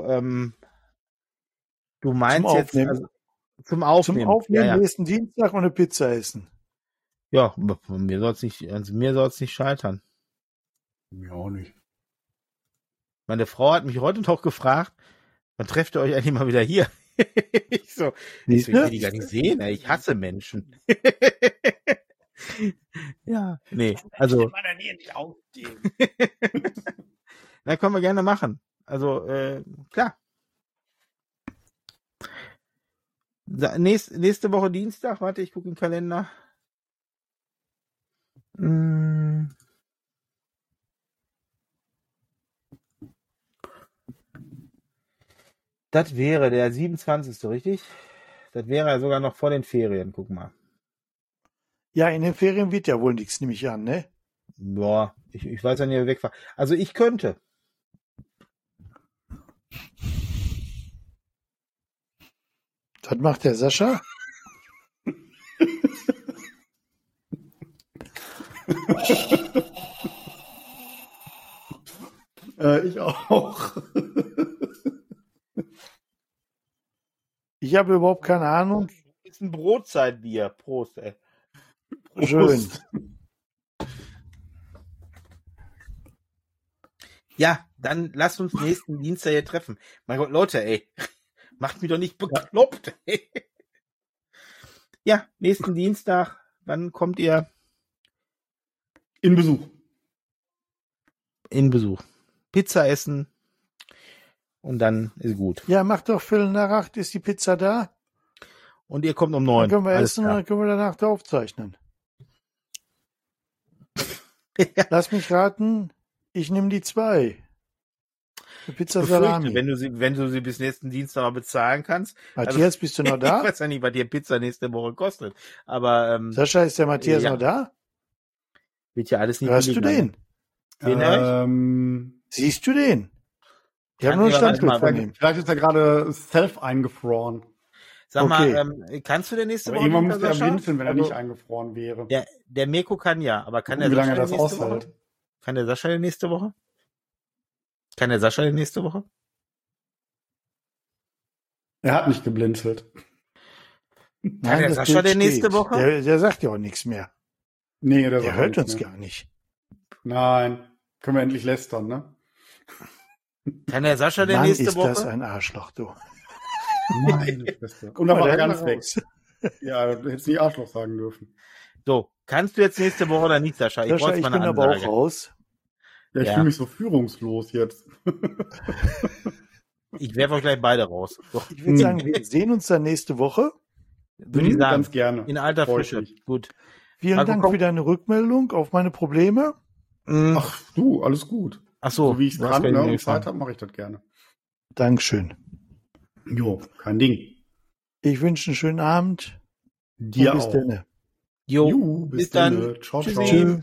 meinst jetzt also, zum Aufnehmen? Zum Aufnehmen nächsten Dienstag und eine Pizza essen. Ja, mir soll's nicht scheitern. Mir auch nicht. Meine Frau hat mich heute noch gefragt, wann trefft ihr euch eigentlich mal wieder hier? Ich will die gar nicht sehen, ey. Ich hasse Menschen. Ja, nee, also. Na, können wir gerne machen. Also, klar. Nächste Woche Dienstag, warte, ich gucke im Kalender. Das wäre der 27. richtig? Das wäre ja sogar noch vor den Ferien, guck mal. Ja, in den Ferien wird ja wohl nichts, nehme ich an, ne? Boah, ich weiß ja nicht, wer wegfahrt. Also ich könnte. Was macht der Sascha? Ich auch. Ich habe überhaupt keine Ahnung. Ist ein Brotzeitbier. Prost, ey. Schön. Ja, dann lasst uns nächsten Dienstag hier treffen. Mein Gott, Leute, ey. Macht mich doch nicht bekloppt, ey. Ja, nächsten Dienstag. Wann kommt ihr? In Besuch. In Besuch. Pizza essen. Und dann ist gut. Ja, macht doch 7:45, ist die Pizza da? Und ihr kommt um Dann 9. können wir Alles essen und klar. dann können wir danach da aufzeichnen. Lass mich raten, ich nehme die 2. Die Pizza Salami. Wenn du sie bis nächsten Dienstag mal bezahlen kannst. Matthias, bist du noch Ich da? weiß ja nicht, was die Pizza nächste Woche kostet. Aber Sascha, ist der Matthias ja. noch da? wird ja alles nicht Hörst du billig sein. den? Wen höre ich? Siehst du den? Ich habe Kann nur ein ich aber Standbild mal- von ihm. Vielleicht ist er gerade self eingefroren. Sag Okay. mal, kannst du denn nächste Aber Woche irgendwann Dienstag, müsste er Sascha? blinzeln, wenn er Also, nicht eingefroren wäre. Der Mirko kann ja, aber kann der Gucken, wie lange Sascha er denn das nächste Woche? aushält. Kann der Sascha denn nächste Woche? Kann der Sascha denn nächste Woche? Er hat nicht geblinzelt. Nein, der das Sascha Bild denn nächste steht. Woche? Der sagt ja auch nichts mehr. Nee, der Der sagt hört nichts uns mehr. gar nicht. Nein. Können wir endlich lästern, ne? Kann der Sascha denn Mann, nächste ist das Woche? ein Arschloch, du. Meine Schwester. Und dann war er Da ganz weg. raus. Ja, du hättest nicht Arschloch sagen dürfen. So, kannst du jetzt nächste Woche oder nicht, Sascha? Ich Sascha, brauche ich mal bin eine aber auch Ansage. raus. Ja, ich Ja. fühle mich so führungslos jetzt. Ich werfe euch gleich beide raus. So, Ich würde sagen, wir sehen uns dann nächste Woche. würde ich sagen. Ganz gerne. In alter Freu ich Frische. mich. Gut. Vielen Marco, Dank komm. für deine Rückmeldung auf meine Probleme. Ach du, alles gut. Ach so, So wie ich es du hast kann, keine ne, und Mail Zeit gefahren. habe, mache ich das gerne. Dankeschön. Jo, kein Ding. Ich wünsche einen schönen Abend. Dir und bis auch. dann. Jo, Ju, bis dann. dann. Ciao, Tschüssi. ciao. Tschüss.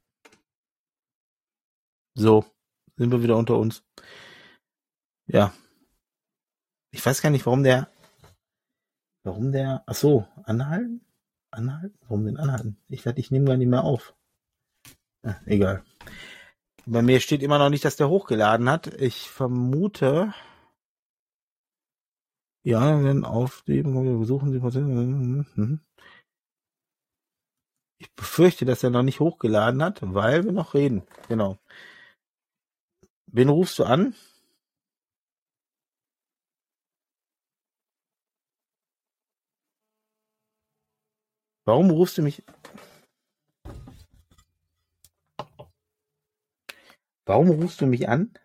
So, sind wir wieder unter uns. Ja. Ich weiß gar nicht, warum der, ach so, anhalten? Anhalten? Warum denn anhalten? Ich dachte, ich nehme gar nicht mehr auf. Egal. Bei mir steht immer noch nicht, dass der hochgeladen hat. Ich vermute, ja, wenn auf dem, besuchen Sie, ich befürchte, dass er noch nicht hochgeladen hat, weil wir noch reden. Genau. Wen rufst du an? Warum rufst du mich? Warum rufst du mich an?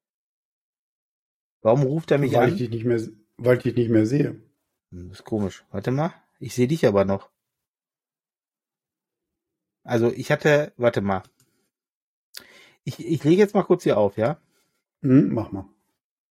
Warum ruft er mich Weil ich an? dich nicht mehr sehe. Das ist komisch. Warte mal. Ich sehe dich aber noch. Also warte mal. Ich lege jetzt mal kurz hier auf, ja? Mach mal.